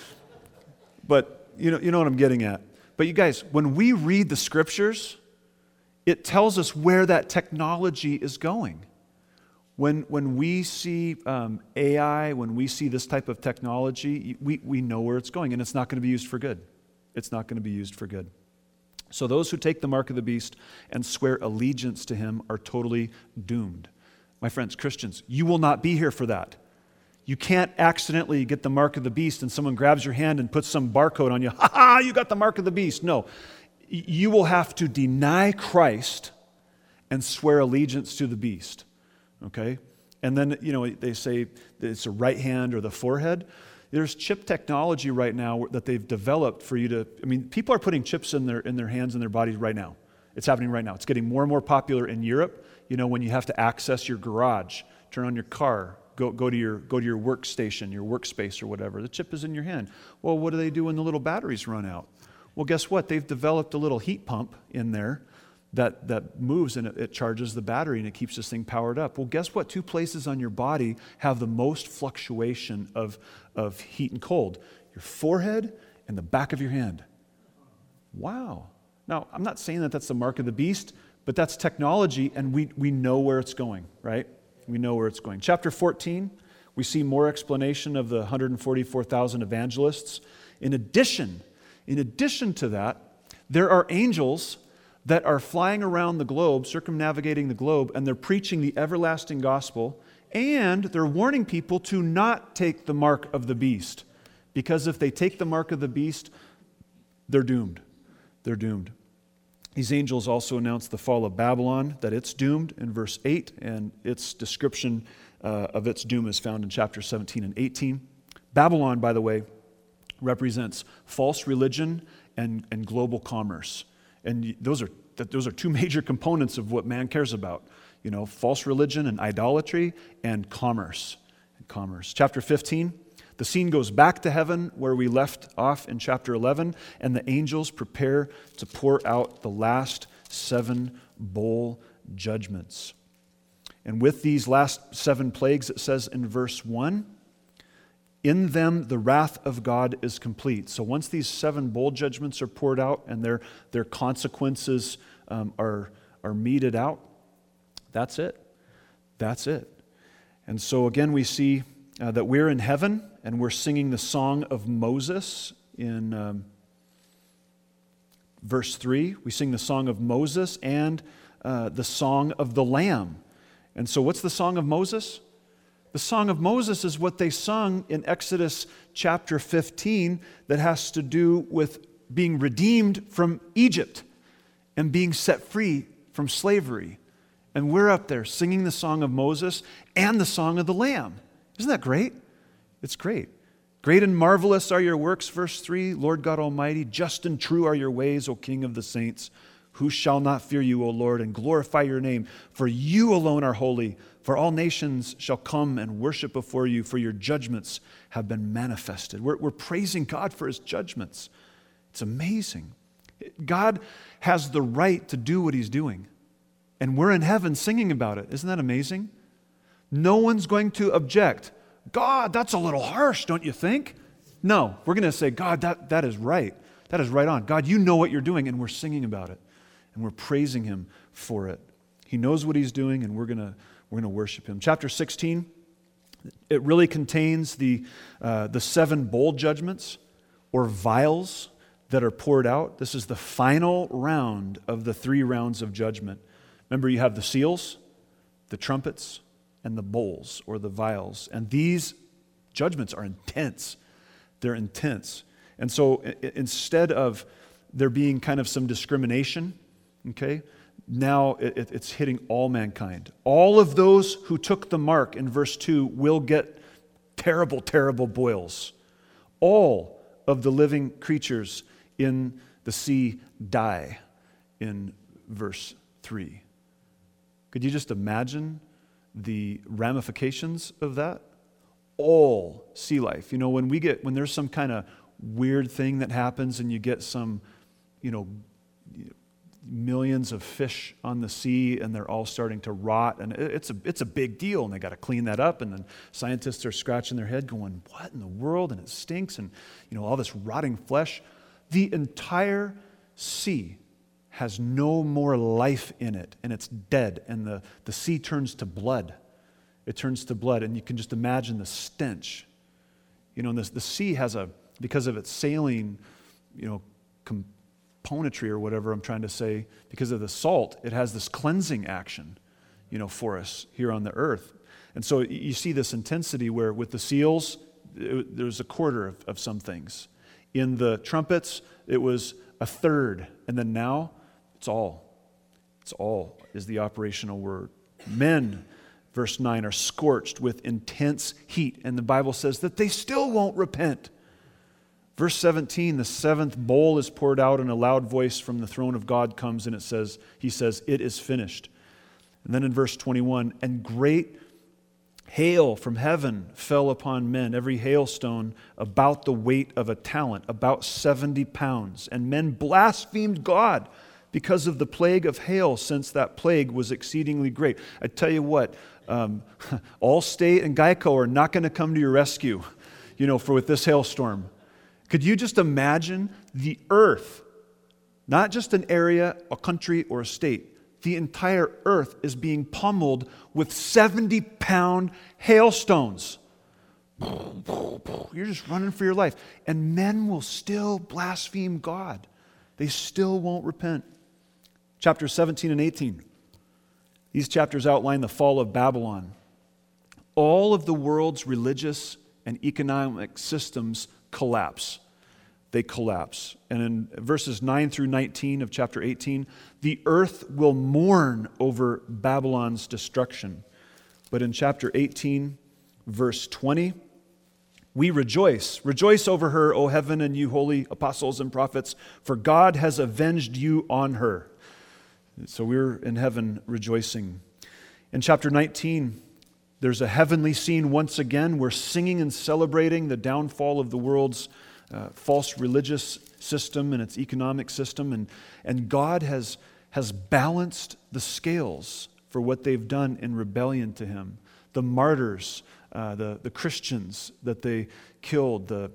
But you know what I'm getting at. But you guys, when we read the scriptures, it tells us where that technology is going. When we see AI, when we see this type of technology, we know where it's going, and it's not going to be used for good. It's not going to be used for good. So those who take the mark of the beast and swear allegiance to him are totally doomed. My friends, Christians, you will not be here for that. You can't accidentally get the mark of the beast and someone grabs your hand and puts some barcode on you. Ha ha, you got the mark of the beast. No. You will have to deny Christ and swear allegiance to the beast. Okay? And then, they say that it's the right hand or the forehead. There's chip technology right now that they've developed for you to, people are putting chips in their hands and their bodies right now. It's happening right now. It's getting more and more popular in Europe, when you have to access your garage, turn on your car, go to your workstation, your workspace or whatever. The chip is in your hand. Well, what do they do when the little batteries run out? Well, guess what? They've developed a little heat pump in there that moves and it charges the battery and it keeps this thing powered up. Well, guess what? 2 places on your body have the most fluctuation of heat and cold. Your forehead and the back of your hand. Wow. Now, I'm not saying that that's the mark of the beast, but that's technology and we know where it's going, right? We know where it's going. Chapter 14, we see more explanation of the 144,000 evangelists. In addition to that, there are angels that are flying around the globe, circumnavigating the globe, and they're preaching the everlasting gospel, and they're warning people to not take the mark of the beast, because if they take the mark of the beast, they're doomed. They're doomed. These angels also announce the fall of Babylon, that it's doomed in verse 8, and its description of its doom is found in chapter 17 and 18. Babylon, by the way, represents false religion and global commerce. And those are 2 major components of what man cares about. False religion and idolatry and commerce. Chapter 15, the scene goes back to heaven where we left off in chapter 11, and the angels prepare to pour out the last 7 bowl judgments. And with these last 7 plagues, it says in verse 1, in them the wrath of God is complete. So once these 7 bowl judgments are poured out and their consequences are meted out, that's it. That's it. And so again, we see that we're in heaven and we're singing the song of Moses in verse 3. We sing the song of Moses and the song of the Lamb. And so what's the song of Moses? The Song of Moses is what they sung in Exodus chapter 15 that has to do with being redeemed from Egypt and being set free from slavery. And we're up there singing the Song of Moses and the Song of the Lamb. Isn't that great? It's great. Great and marvelous are your works, verse 3, Lord God Almighty. Just and true are your ways, O King of the saints. Who shall not fear you, O Lord, and glorify your name? For you alone are holy. For all nations shall come and worship before you, for your judgments have been manifested. We're praising God for his judgments. It's amazing. God has the right to do what he's doing. And we're in heaven singing about it. Isn't that amazing? No one's going to object. God, that's a little harsh, don't you think? No, we're going to say, God, that is right. that is right on. God, you know what you're doing, and we're singing about it, and we're praising him for it. He knows what he's doing, and we're gonna worship him. Chapter 16, it really contains the 7 bowl judgments or vials that are poured out. This is the final round of the 3 rounds of judgment. Remember, you have the seals, the trumpets, and the bowls or the vials. And these judgments are intense. They're intense. And so instead of there being kind of some discrimination, okay, now it's hitting all mankind. All of those who took the mark in verse 2 will get terrible, terrible boils. All of the living creatures in the sea die in verse 3. Could you just imagine the ramifications of that? All sea life. You know, when there's some kind of weird thing that happens and you get some, millions of fish on the sea and they're all starting to rot, and it's a big deal, and they got to clean that up, and then scientists are scratching their head going, what in the world? And it stinks, and all this rotting flesh. The entire sea has no more life in it, and it's dead, and the sea turns to blood. It turns to blood, and you can just imagine the stench. And the sea has because of its saline, componentry or whatever I'm trying to say, because of the salt, it has this cleansing action, for us here on the earth. And so you see this intensity where with the seals, there's a quarter of some things. In the trumpets, it was a third, and then now it's all. It's all is the operational word. Men, verse 9, are scorched with intense heat, and the Bible says that they still won't repent. Verse 17, the 7th bowl is poured out, and a loud voice from the throne of God comes, and he says, it is finished. And then in verse 21, and great hail from heaven fell upon men, every hailstone about the weight of a talent, about 70 pounds. And men blasphemed God because of the plague of hail, since that plague was exceedingly great. I tell you what, Allstate and Geico are not going to come to your rescue, with this hailstorm. Could you just imagine the earth, not just an area, a country, or a state, the entire earth is being pummeled with 70-pound hailstones. You're just running for your life. And men will still blaspheme God. They still won't repent. Chapters 17 and 18. These chapters outline the fall of Babylon. All of the world's religious and economic systems collapse. They collapse. And in verses 9 through 19 of chapter 18, the earth will mourn over Babylon's destruction. But in chapter 18, verse 20, we rejoice. Rejoice over her, O heaven, and you holy apostles and prophets, for God has avenged you on her. So we're in heaven rejoicing. In chapter 19, there's a heavenly scene once again. We're singing and celebrating the downfall of the world's false religious system and its economic system, and God has balanced the scales for what they've done in rebellion to Him. The martyrs, the Christians that they killed, the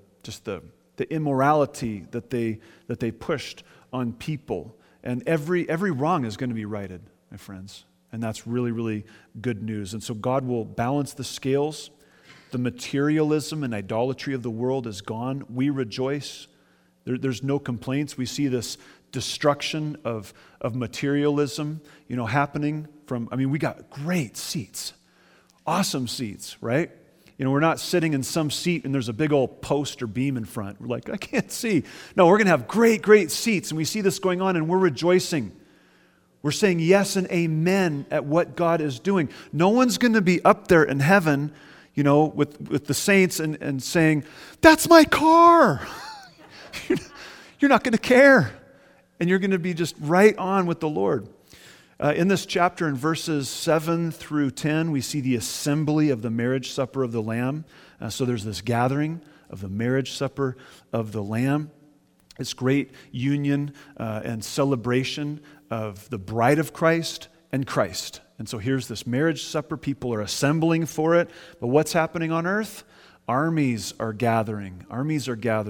immorality that they pushed on people, and every wrong is going to be righted, my friends, and that's really, really good news. And so God will balance the scales. The materialism and idolatry of the world is gone. We rejoice. There's no complaints. We see this destruction of materialism, happening we got great seats, awesome seats, right? We're not sitting in some seat and there's a big old post or beam in front. We're like, I can't see. No, we're going to have great, great seats, and we see this going on, and we're rejoicing. We're saying yes and amen at what God is doing. No one's going to be up there in heaven with the saints and saying, that's my car. You're not going to care. And you're going to be just right on with the Lord. In this chapter, in verses 7 through 10, we see the assembly of the marriage supper of the Lamb. So there's this gathering of the marriage supper of the Lamb. It's great union and celebration of the bride of Christ and Christ. And so here's this marriage supper. People are assembling for it. But what's happening on earth? Armies are gathering. Armies are gathering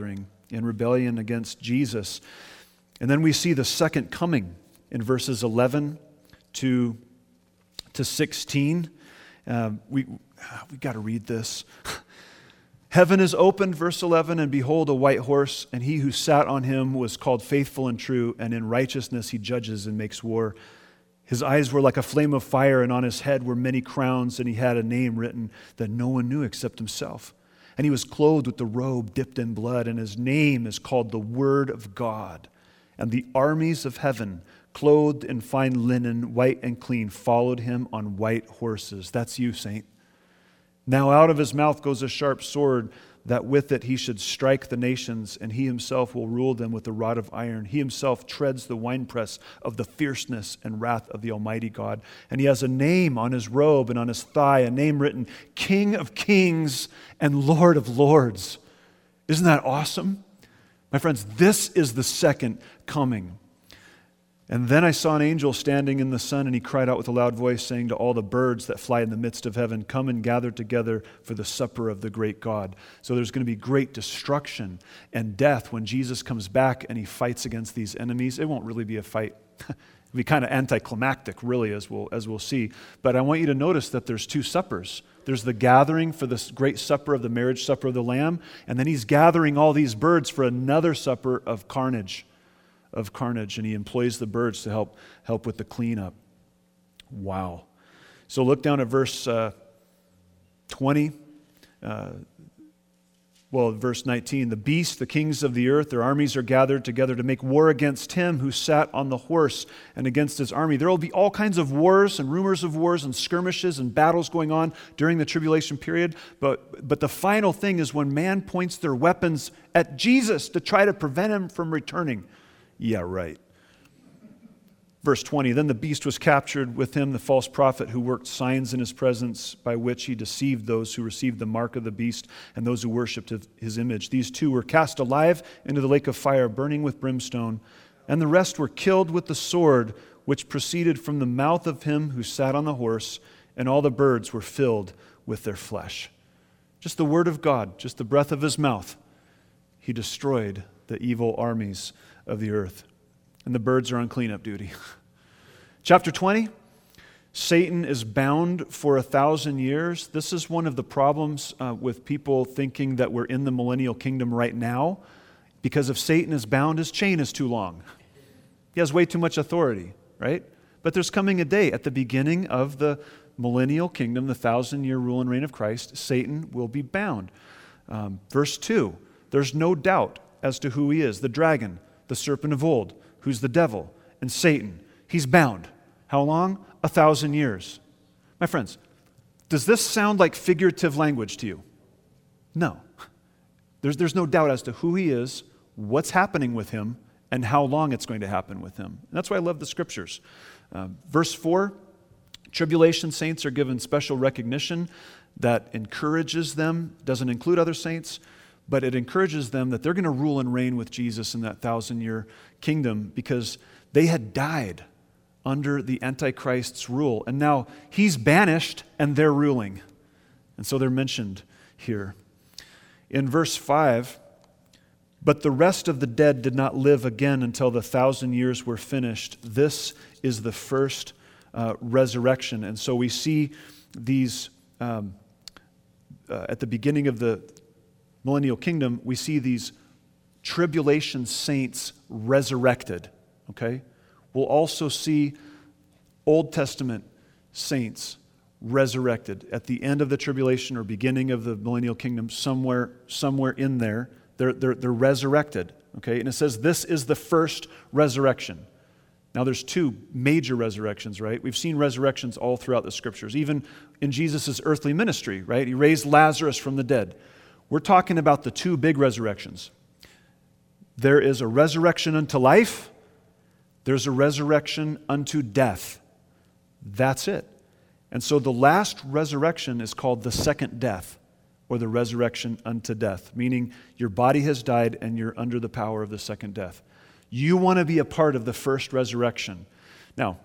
in rebellion against Jesus. And then we see the second coming in verses 11 to 16. We got to read this. Heaven is opened, verse 11, and behold a white horse, and he who sat on him was called Faithful and True, and in righteousness he judges and makes war. His eyes were like a flame of fire, and on his head were many crowns, and he had a name written that no one knew except himself. And he was clothed with the robe dipped in blood, and his name is called the Word of God. And the armies of heaven, clothed in fine linen, white and clean, followed him on white horses. That's you, saint. Now out of his mouth goes a sharp sword, that with it he should strike the nations, and he himself will rule them with a rod of iron. He himself treads the winepress of the fierceness and wrath of the Almighty God. And he has a name on his robe and on his thigh, a name written, King of Kings and Lord of Lords. Isn't that awesome? My friends, this is the second coming. And then I saw an angel standing in the sun, and he cried out with a loud voice, saying to all the birds that fly in the midst of heaven, come and gather together for the supper of the great God. So there's going to be great destruction and death when Jesus comes back and he fights against these enemies. It won't really be a fight. It'll be kind of anticlimactic, really, as we'll see. But I want you to notice that there's two suppers. There's the gathering for this great supper of the marriage supper of the Lamb, and then he's gathering all these birds for another supper of carnage, and he employs the birds to help with the cleanup. Wow. So look down at verse 20. Verse 19. The beast, the kings of the earth, their armies are gathered together to make war against him who sat on the horse and against his army. There will be all kinds of wars and rumors of wars and skirmishes and battles going on during the tribulation period. But the final thing is when man points their weapons at Jesus to try to prevent him from returning. Yeah, right. Verse 20, then the beast was captured, with him the false prophet who worked signs in his presence by which he deceived those who received the mark of the beast and those who worshipped his image. These two were cast alive into the lake of fire, burning with brimstone, and the rest were killed with the sword which proceeded from the mouth of him who sat on the horse, and all the birds were filled with their flesh. Just the word of God, just the breath of his mouth, he destroyed the evil armies of the earth. And the birds are on cleanup duty. Chapter 20, Satan is bound for 1,000 years. This is one of the problems with people thinking that we're in the millennial kingdom right now. Because if Satan is bound, his chain is too long. He has way too much authority, right? But there's coming a day at the beginning of the millennial kingdom, the 1,000-year rule and reign of Christ, Satan will be bound. Verse 2, there's no doubt as to who he is, the dragon, the serpent of old, who's the devil, and Satan. He's bound. How long? 1,000 years. My friends, does this sound like figurative language to you? No. There's no doubt as to who he is, what's happening with him, and how long it's going to happen with him. And that's why I love the scriptures. Verse 4, tribulation saints are given special recognition that encourages them, doesn't include other saints, but it encourages them that they're going to rule and reign with Jesus in that 1,000-year kingdom because they had died under the Antichrist's rule. And now he's banished and they're ruling. And so they're mentioned here. In verse 5, but the rest of the dead did not live again until the 1,000 years were finished. This is the first resurrection. And so we see these, at the beginning of the millennial kingdom, we see these tribulation saints resurrected, okay? We'll also see Old Testament saints resurrected at the end of the tribulation or beginning of the millennial kingdom, somewhere in there. They're resurrected, okay? And it says this is the first resurrection. Now there's two major resurrections, right? We've seen resurrections all throughout the scriptures, even in Jesus' earthly ministry, right? He raised Lazarus from the dead. We're talking about the two big resurrections. There is a resurrection unto life. There's a resurrection unto death. That's it. And so the last resurrection is called the second death, or the resurrection unto death, meaning your body has died and you're under the power of the second death. You want to be a part of the first resurrection. Now,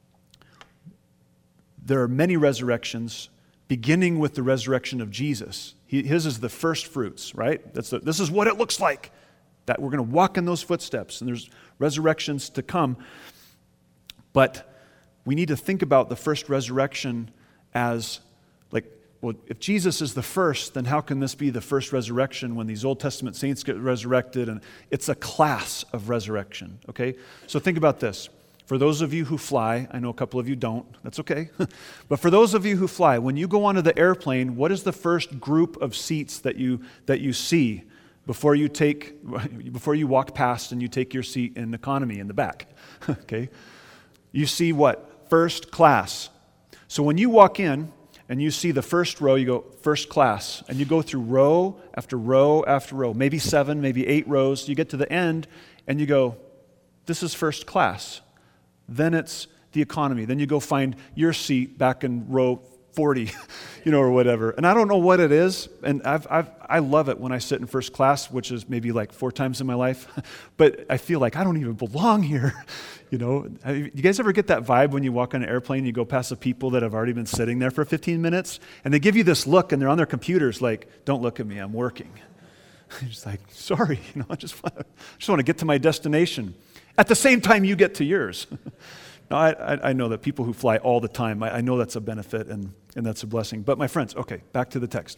there are many resurrections, beginning with the resurrection of Jesus. His is the first fruits, right? This is what it looks like. that we're going to walk in those footsteps, and there's resurrections to come. But we need to think about the first resurrection as like, well, if Jesus is the first, then how can this be the first resurrection when these Old Testament saints get resurrected? And it's a class of resurrection, okay? So think about this. For those of you who fly, I know a couple of you don't, that's okay. But for those of you who fly, when you go onto the airplane, what is the first group of seats that you see before you walk past and you take your seat in economy in the back? Okay? You see what? First class. So when you walk in and you see the first row, you go first class, and you go through row after row after row, maybe 7, maybe 8 rows. You get to the end and you go, this is first class. Then it's the economy. Then you go find your seat back in row 40, or whatever. And I don't know what it is, and I love it when I sit in first class, which is maybe like 4 times in my life, but I feel like I don't even belong here, You guys ever get that vibe when you walk on an airplane and you go past the people that have already been sitting there for 15 minutes, and they give you this look, and they're on their computers like, don't look at me, I'm working. You're just like, sorry, I just want to get to my destination. At the same time you get to yours. Now, I know that people who fly all the time, I know that's a benefit and that's a blessing. But my friends, okay, back to the text.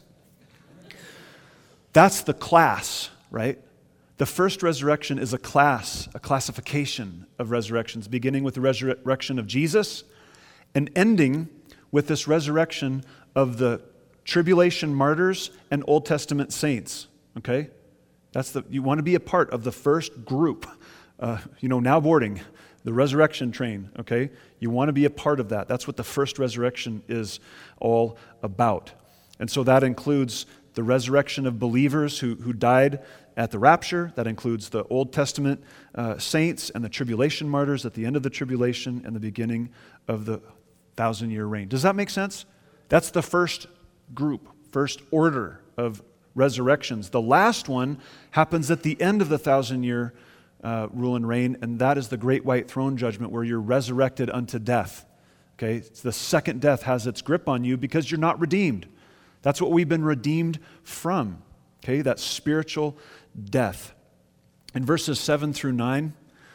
That's the class, right? The first resurrection is a classification of resurrections, beginning with the resurrection of Jesus and ending with this resurrection of the tribulation martyrs and Old Testament saints, okay? You want to be a part of the first group. Now boarding, the resurrection train, okay? You want to be a part of that. That's what the first resurrection is all about. And so that includes the resurrection of believers who died at the rapture. That includes the Old Testament saints and the tribulation martyrs at the end of the tribulation and the beginning of the 1,000-year reign. Does that make sense? That's the first group, first order of resurrections. The last one happens at the end of the 1,000-year rule and reign, and that is the great white throne judgment where you're resurrected unto death. Okay, it's the second death has its grip on you because you're not redeemed. That's what we've been redeemed from. Okay, that spiritual death. In verses 7 through 9,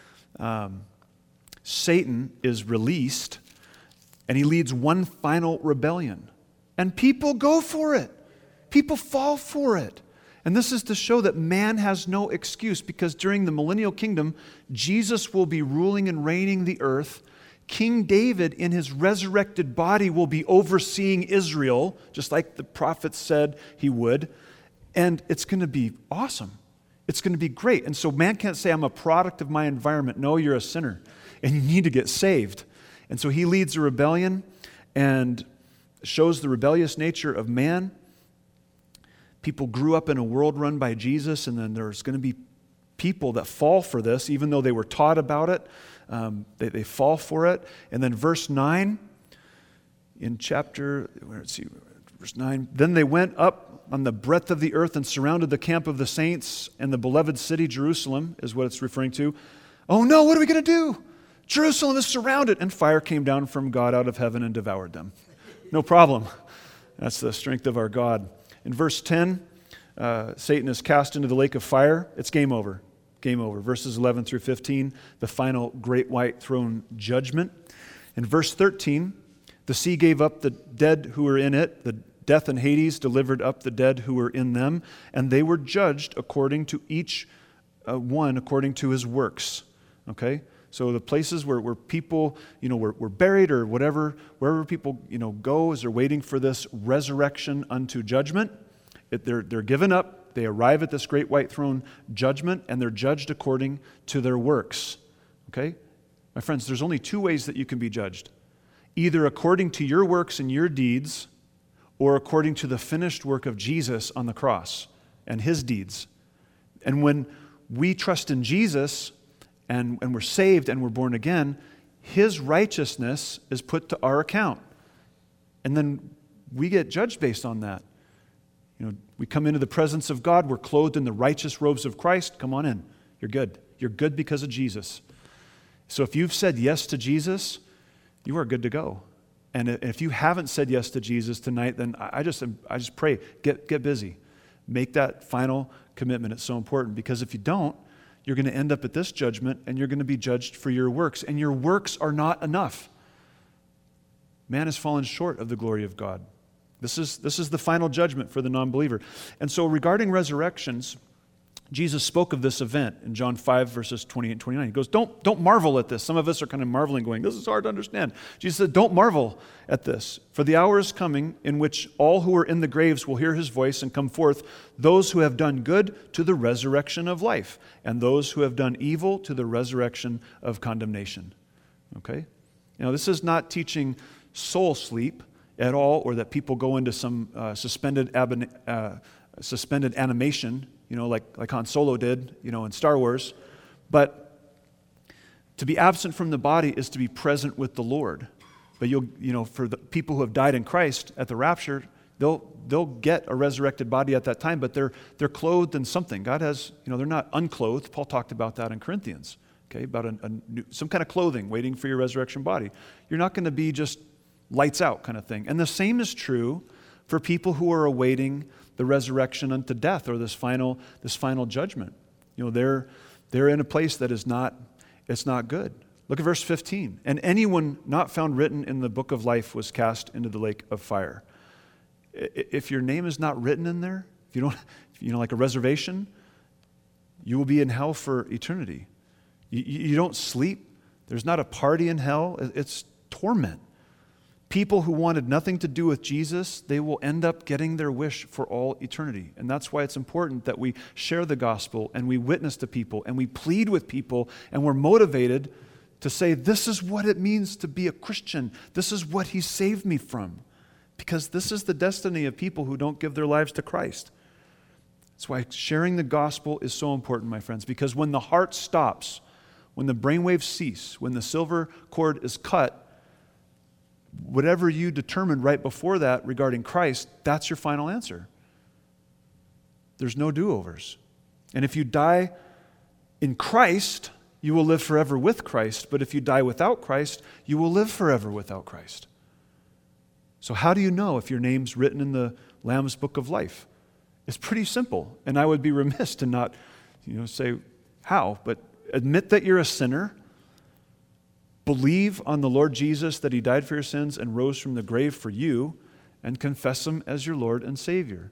Satan is released, and he leads one final rebellion. And people go for it. People fall for it. And this is to show that man has no excuse, because during the millennial kingdom, Jesus will be ruling and reigning the earth. King David, in his resurrected body, will be overseeing Israel, just like the prophets said he would. And it's going to be awesome. It's going to be great. And so man can't say, I'm a product of my environment. No, you're a sinner, and you need to get saved. And so he leads a rebellion and shows the rebellious nature of man. People grew up in a world run by Jesus, and then there's going to be people that fall for this, even though they were taught about it. They fall for it. And then verse 9, in verse 9, then they went up on the breadth of the earth and surrounded the camp of the saints and the beloved city, Jerusalem, is what it's referring to. Oh no, what are we going to do? Jerusalem is surrounded. And fire came down from God out of heaven and devoured them. No problem. That's the strength of our God. In verse 10, Satan is cast into the lake of fire. It's game over. Game over. Verses 11 through 15, the final great white throne judgment. In verse 13, the sea gave up the dead who were in it. The death and Hades delivered up the dead who were in them, and they were judged according to each one according to his works. Okay? So the places where people, were buried or whatever, wherever people, go as they're waiting for this resurrection unto judgment, they're given up. They arrive at this great white throne judgment, and they're judged according to their works. Okay? My friends, there's only 2 ways that you can be judged. Either according to your works and your deeds, or according to the finished work of Jesus on the cross and his deeds. And when we trust in Jesus, and we're saved and we're born again, his righteousness is put to our account. And then we get judged based on that. We come into the presence of God, we're clothed in the righteous robes of Christ. Come on in. You're good. You're good because of Jesus. So if you've said yes to Jesus, you are good to go. And if you haven't said yes to Jesus tonight, then I just pray, get busy. Make that final commitment. It's so important, because if you don't, you're going to end up at this judgment, and you're going to be judged for your works. And your works are not enough. Man has fallen short of the glory of God. This is the final judgment for the non-believer. And so regarding resurrections, Jesus spoke of this event in John 5, verses 28 and 29. He goes, don't marvel at this. Some of us are kind of marveling, going, this is hard to understand. Jesus said, don't marvel at this. For the hour is coming in which all who are in the graves will hear his voice and come forth, those who have done good to the resurrection of life, and those who have done evil to the resurrection of condemnation. Okay? This is not teaching soul sleep at all, or that people go into some suspended animation, like Han Solo did, in Star Wars. But to be absent from the body is to be present with the Lord. But for the people who have died in Christ at the rapture, they'll get a resurrected body at that time, but they're clothed in something. God has, they're not unclothed. Paul talked about that in Corinthians, okay, about some kind of clothing waiting for your resurrection body. You're not going to be just lights out kind of thing. And the same is true for people who are awaiting the resurrection unto death, or this final judgment. They're in a place that is not good. Look at verse 15. And anyone not found written in the book of life was cast into the lake of fire. If your name is not written in there, if you don't, like a reservation, you will be in hell for eternity. You don't sleep. There's not a party in hell. It's torment. People who wanted nothing to do with Jesus, they will end up getting their wish for all eternity. And that's why it's important that we share the gospel and we witness to people and we plead with people and we're motivated to say, this is what it means to be a Christian. This is what he saved me from. Because this is the destiny of people who don't give their lives to Christ. That's why sharing the gospel is so important, my friends, because when the heart stops, when the brainwaves cease, when the silver cord is cut, whatever you determined right before that regarding Christ, that's your final answer. There's no do-overs. And if you die in Christ, you will live forever with Christ. But if you die without Christ, you will live forever without Christ. So how do you know if your name's written in the Lamb's Book of Life? It's pretty simple. And I would be remiss to not, say how, but admit that you're a sinner. Believe on the Lord Jesus, that he died for your sins and rose from the grave for you, and confess him as your Lord and Savior.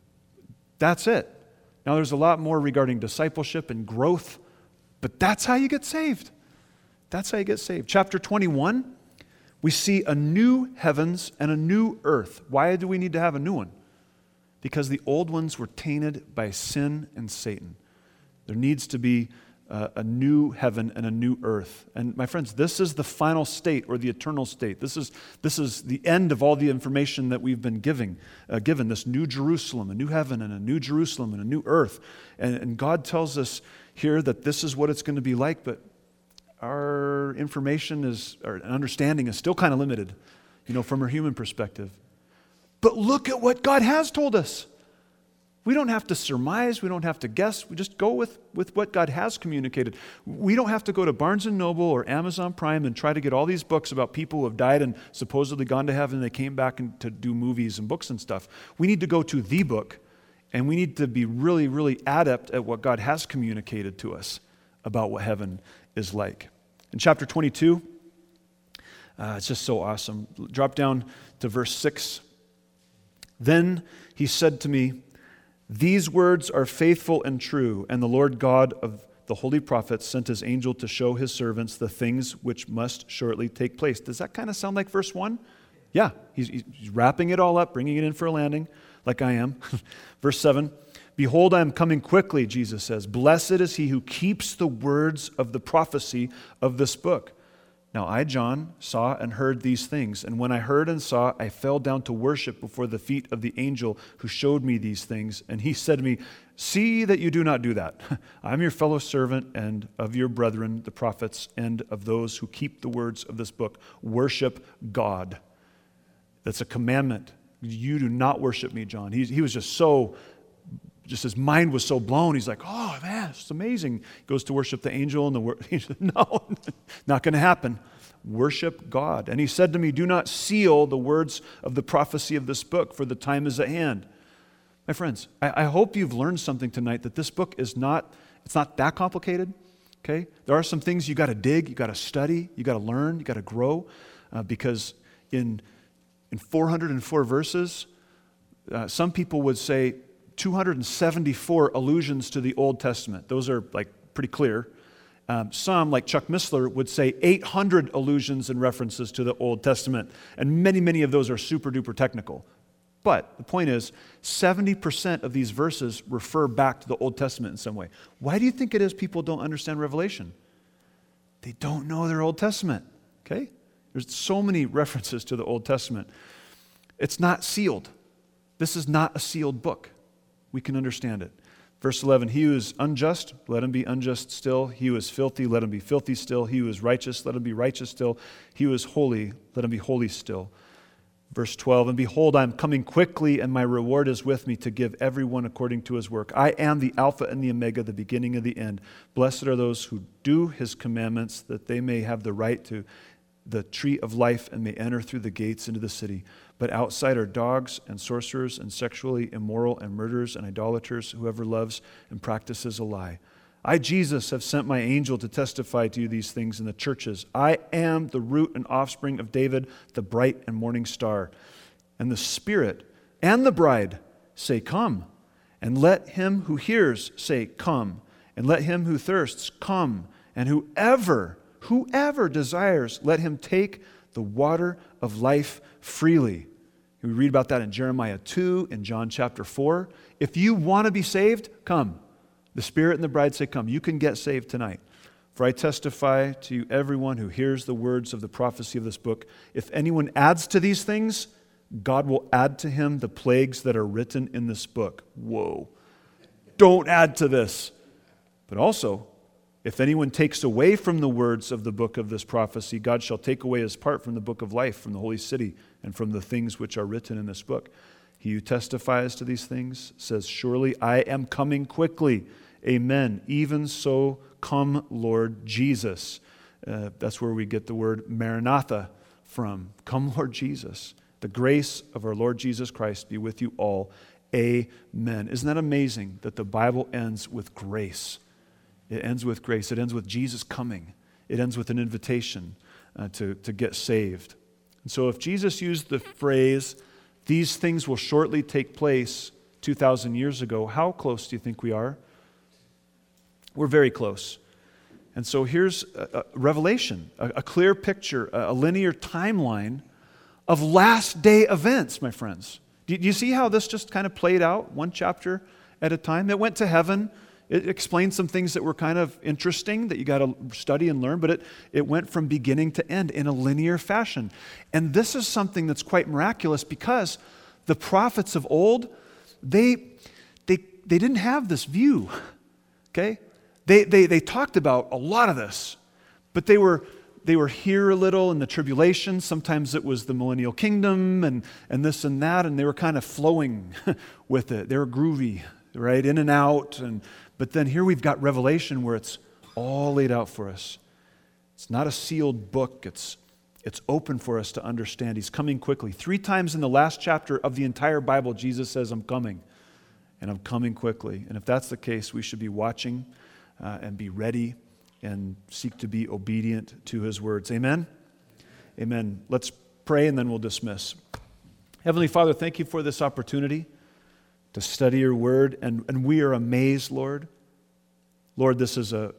That's it. Now, there's a lot more regarding discipleship and growth, but that's how you get saved. That's how you get saved. Chapter 21, we see a new heavens and a new earth. Why do we need to have a new one? Because the old ones were tainted by sin and Satan. There needs to be a new heaven and a new earth. And my friends, this is the final state, or the eternal state. This is the end of all the information that we've been given, this new Jerusalem, a new heaven and a new Jerusalem and a new earth. And God tells us here that this is what it's going to be like, but our information our understanding is still kind of limited, from a human perspective. But look at what God has told us. We don't have to surmise. We don't have to guess. We just go with what God has communicated. We don't have to go to Barnes & Noble or Amazon Prime and try to get all these books about people who have died and supposedly gone to heaven and they came back to do movies and books and stuff. We need to go to the book, and we need to be really, really adept at what God has communicated to us about what heaven is like. In chapter 22, it's just so awesome. Drop down to verse 6. Then he said to me, these words are faithful and true, and the Lord God of the holy prophets sent his angel to show his servants the things which must shortly take place. Does that kind of sound like verse 1? Yeah, he's wrapping it all up, bringing it in for a landing, like I am. Verse 7, behold, I am coming quickly, Jesus says. Blessed is he who keeps the words of the prophecy of this book. Now I, John, saw and heard these things, and when I heard and saw, I fell down to worship before the feet of the angel who showed me these things. And he said to me, see that you do not do that. I am your fellow servant and of your brethren, the prophets, and of those who keep the words of this book. Worship God. That's a commandment. You do not worship me, John. He was just his mind was so blown. He's like, oh, man, it's amazing. He goes to worship the angel, and he said, no, not going to happen. Worship God. And he said to me, do not seal the words of the prophecy of this book, for the time is at hand. My friends, I hope you've learned something tonight, that this book is not It's not that complicated, okay? There are some things you got to dig, you got to study, you got to learn, you got to grow, because in 404 verses, some people would say 274 allusions to the Old Testament. Those are like pretty clear. Some, like Chuck Missler, would say 800 allusions and references to the Old Testament, and many, many of those are super duper technical. But the point is, 70% of these verses refer back to the Old Testament in some way. Why do you think it is people don't understand Revelation? They don't know their Old Testament, okay? There's so many references to the Old Testament. It's not sealed. This is not a sealed book. We can understand it. Verse 11, he who is unjust, let him be unjust still. He who is filthy, let him be filthy still. He who is righteous, let him be righteous still. He who is holy, let him be holy still. Verse 12, and behold, I am coming quickly, and my reward is with me to give everyone according to his work. I am the Alpha and the Omega, the beginning and the end. Blessed are those who do his commandments, that they may have the right to the tree of life and may enter through the gates into the city. But outside are dogs and sorcerers and sexually immoral and murderers and idolaters, whoever loves and practices a lie. I, Jesus, have sent my angel to testify to you these things in the churches. I am the root and offspring of David, the bright and morning star. And the Spirit and the bride say, come. And let him who hears say, come. And let him who thirsts come. And whoever desires, let him take the water of life freely. We read about that in Jeremiah 2, in John chapter 4. If you want to be saved, come. The Spirit and the bride say, come. You can get saved tonight. For I testify to you, everyone who hears the words of the prophecy of this book, if anyone adds to these things, God will add to him the plagues that are written in this book. Whoa. Don't add to this. But also, if anyone takes away from the words of the book of this prophecy, God shall take away his part from the book of life, from the holy city, and from the things which are written in this book. He who testifies to these things says, surely I am coming quickly. Amen. Even so, come, Lord Jesus. That's where we get the word Maranatha from. Come, Lord Jesus. The grace of our Lord Jesus Christ be with you all. Amen. Isn't that amazing that the Bible ends with grace? It ends with grace. It ends with Jesus coming. It ends with an invitation to get saved. And so if Jesus used the phrase, these things will shortly take place 2,000 years ago, how close do you think we are? We're very close. And so here's a revelation, a clear picture, a linear timeline of last day events, my friends. Do you see how this just kind of played out, one chapter at a time? It went to heaven. It explained some things that were kind of interesting that you got to study and learn, but it went from beginning to end in a linear fashion. And this is something that's quite miraculous because the prophets of old, they didn't have this view, okay? They talked about a lot of this, but they were here a little in the tribulation. Sometimes it was the millennial kingdom and this and that, and they were kind of flowing with it. They were groovy, right, in and out. But then here we've got Revelation where it's all laid out for us. It's not a sealed book. It's open for us to understand. He's coming quickly. 3 times in the last chapter of the entire Bible, Jesus says, I'm coming, and I'm coming quickly. And if that's the case, we should be watching and be ready and seek to be obedient to his words. Amen? Amen. Let's pray and then we'll dismiss. Heavenly Father, thank you for this opportunity to study your word, and we are amazed, Lord. Lord, this is a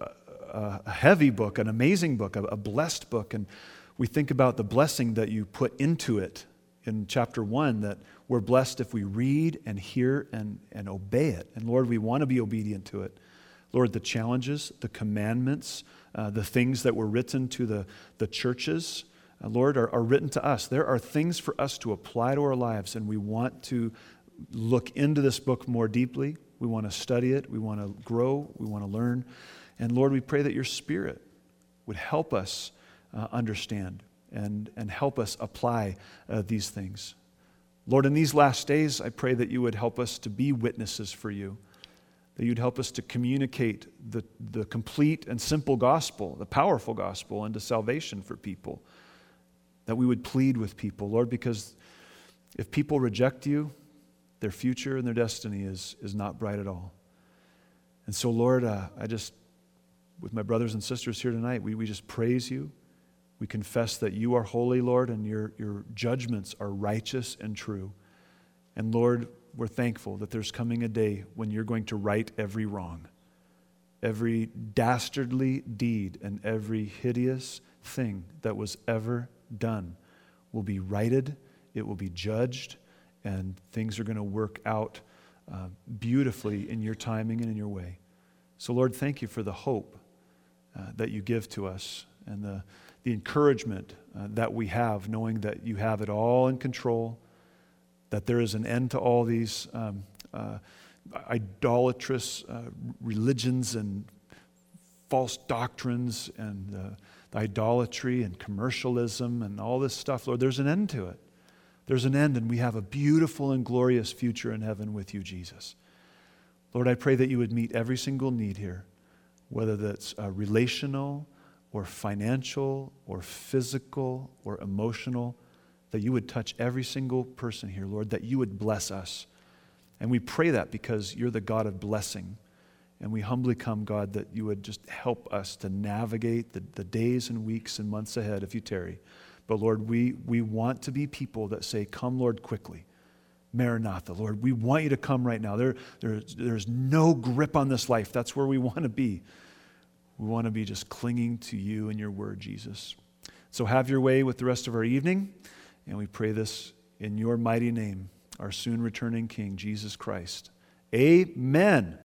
heavy book, an amazing book, a blessed book, and we think about the blessing that you put into it in chapter 1, that we're blessed if we read and hear and obey it. And Lord, we want to be obedient to it. Lord, the challenges, the commandments, the things that were written to the churches, Lord, are written to us. There are things for us to apply to our lives, and we want to look into this book more deeply. We want to study it. We want to grow. We want to learn. And Lord, we pray that your Spirit would help us understand and help us apply these things. Lord, in these last days, I pray that you would help us to be witnesses for you, that you'd help us to communicate the complete and simple gospel, the powerful gospel unto salvation for people, that we would plead with people, Lord, because if people reject you, their future and their destiny is not bright at all. And so, Lord, with my brothers and sisters here tonight, we just praise you. We confess that you are holy, Lord, and your judgments are righteous and true. And Lord, we're thankful that there's coming a day when you're going to right every wrong, every dastardly deed, and every hideous thing that was ever done will be righted, it will be judged, and things are going to work out beautifully in your timing and in your way. So Lord, thank you for the hope that you give to us and the encouragement that we have, knowing that you have it all in control, that there is an end to all these idolatrous religions and false doctrines and the idolatry and commercialism and all this stuff. Lord, there's an end to it. There's an end, and we have a beautiful and glorious future in heaven with you, Jesus. Lord, I pray that you would meet every single need here, whether that's relational or financial or physical or emotional, that you would touch every single person here, Lord, that you would bless us. And we pray that because you're the God of blessing. And we humbly come, God, that you would just help us to navigate the days and weeks and months ahead if you tarry. But Lord, we want to be people that say, come, Lord, quickly. Maranatha, Lord, we want you to come right now. There's no grip on this life. That's where we want to be. We want to be just clinging to you and your word, Jesus. So have your way with the rest of our evening. And we pray this in your mighty name, our soon returning King, Jesus Christ. Amen.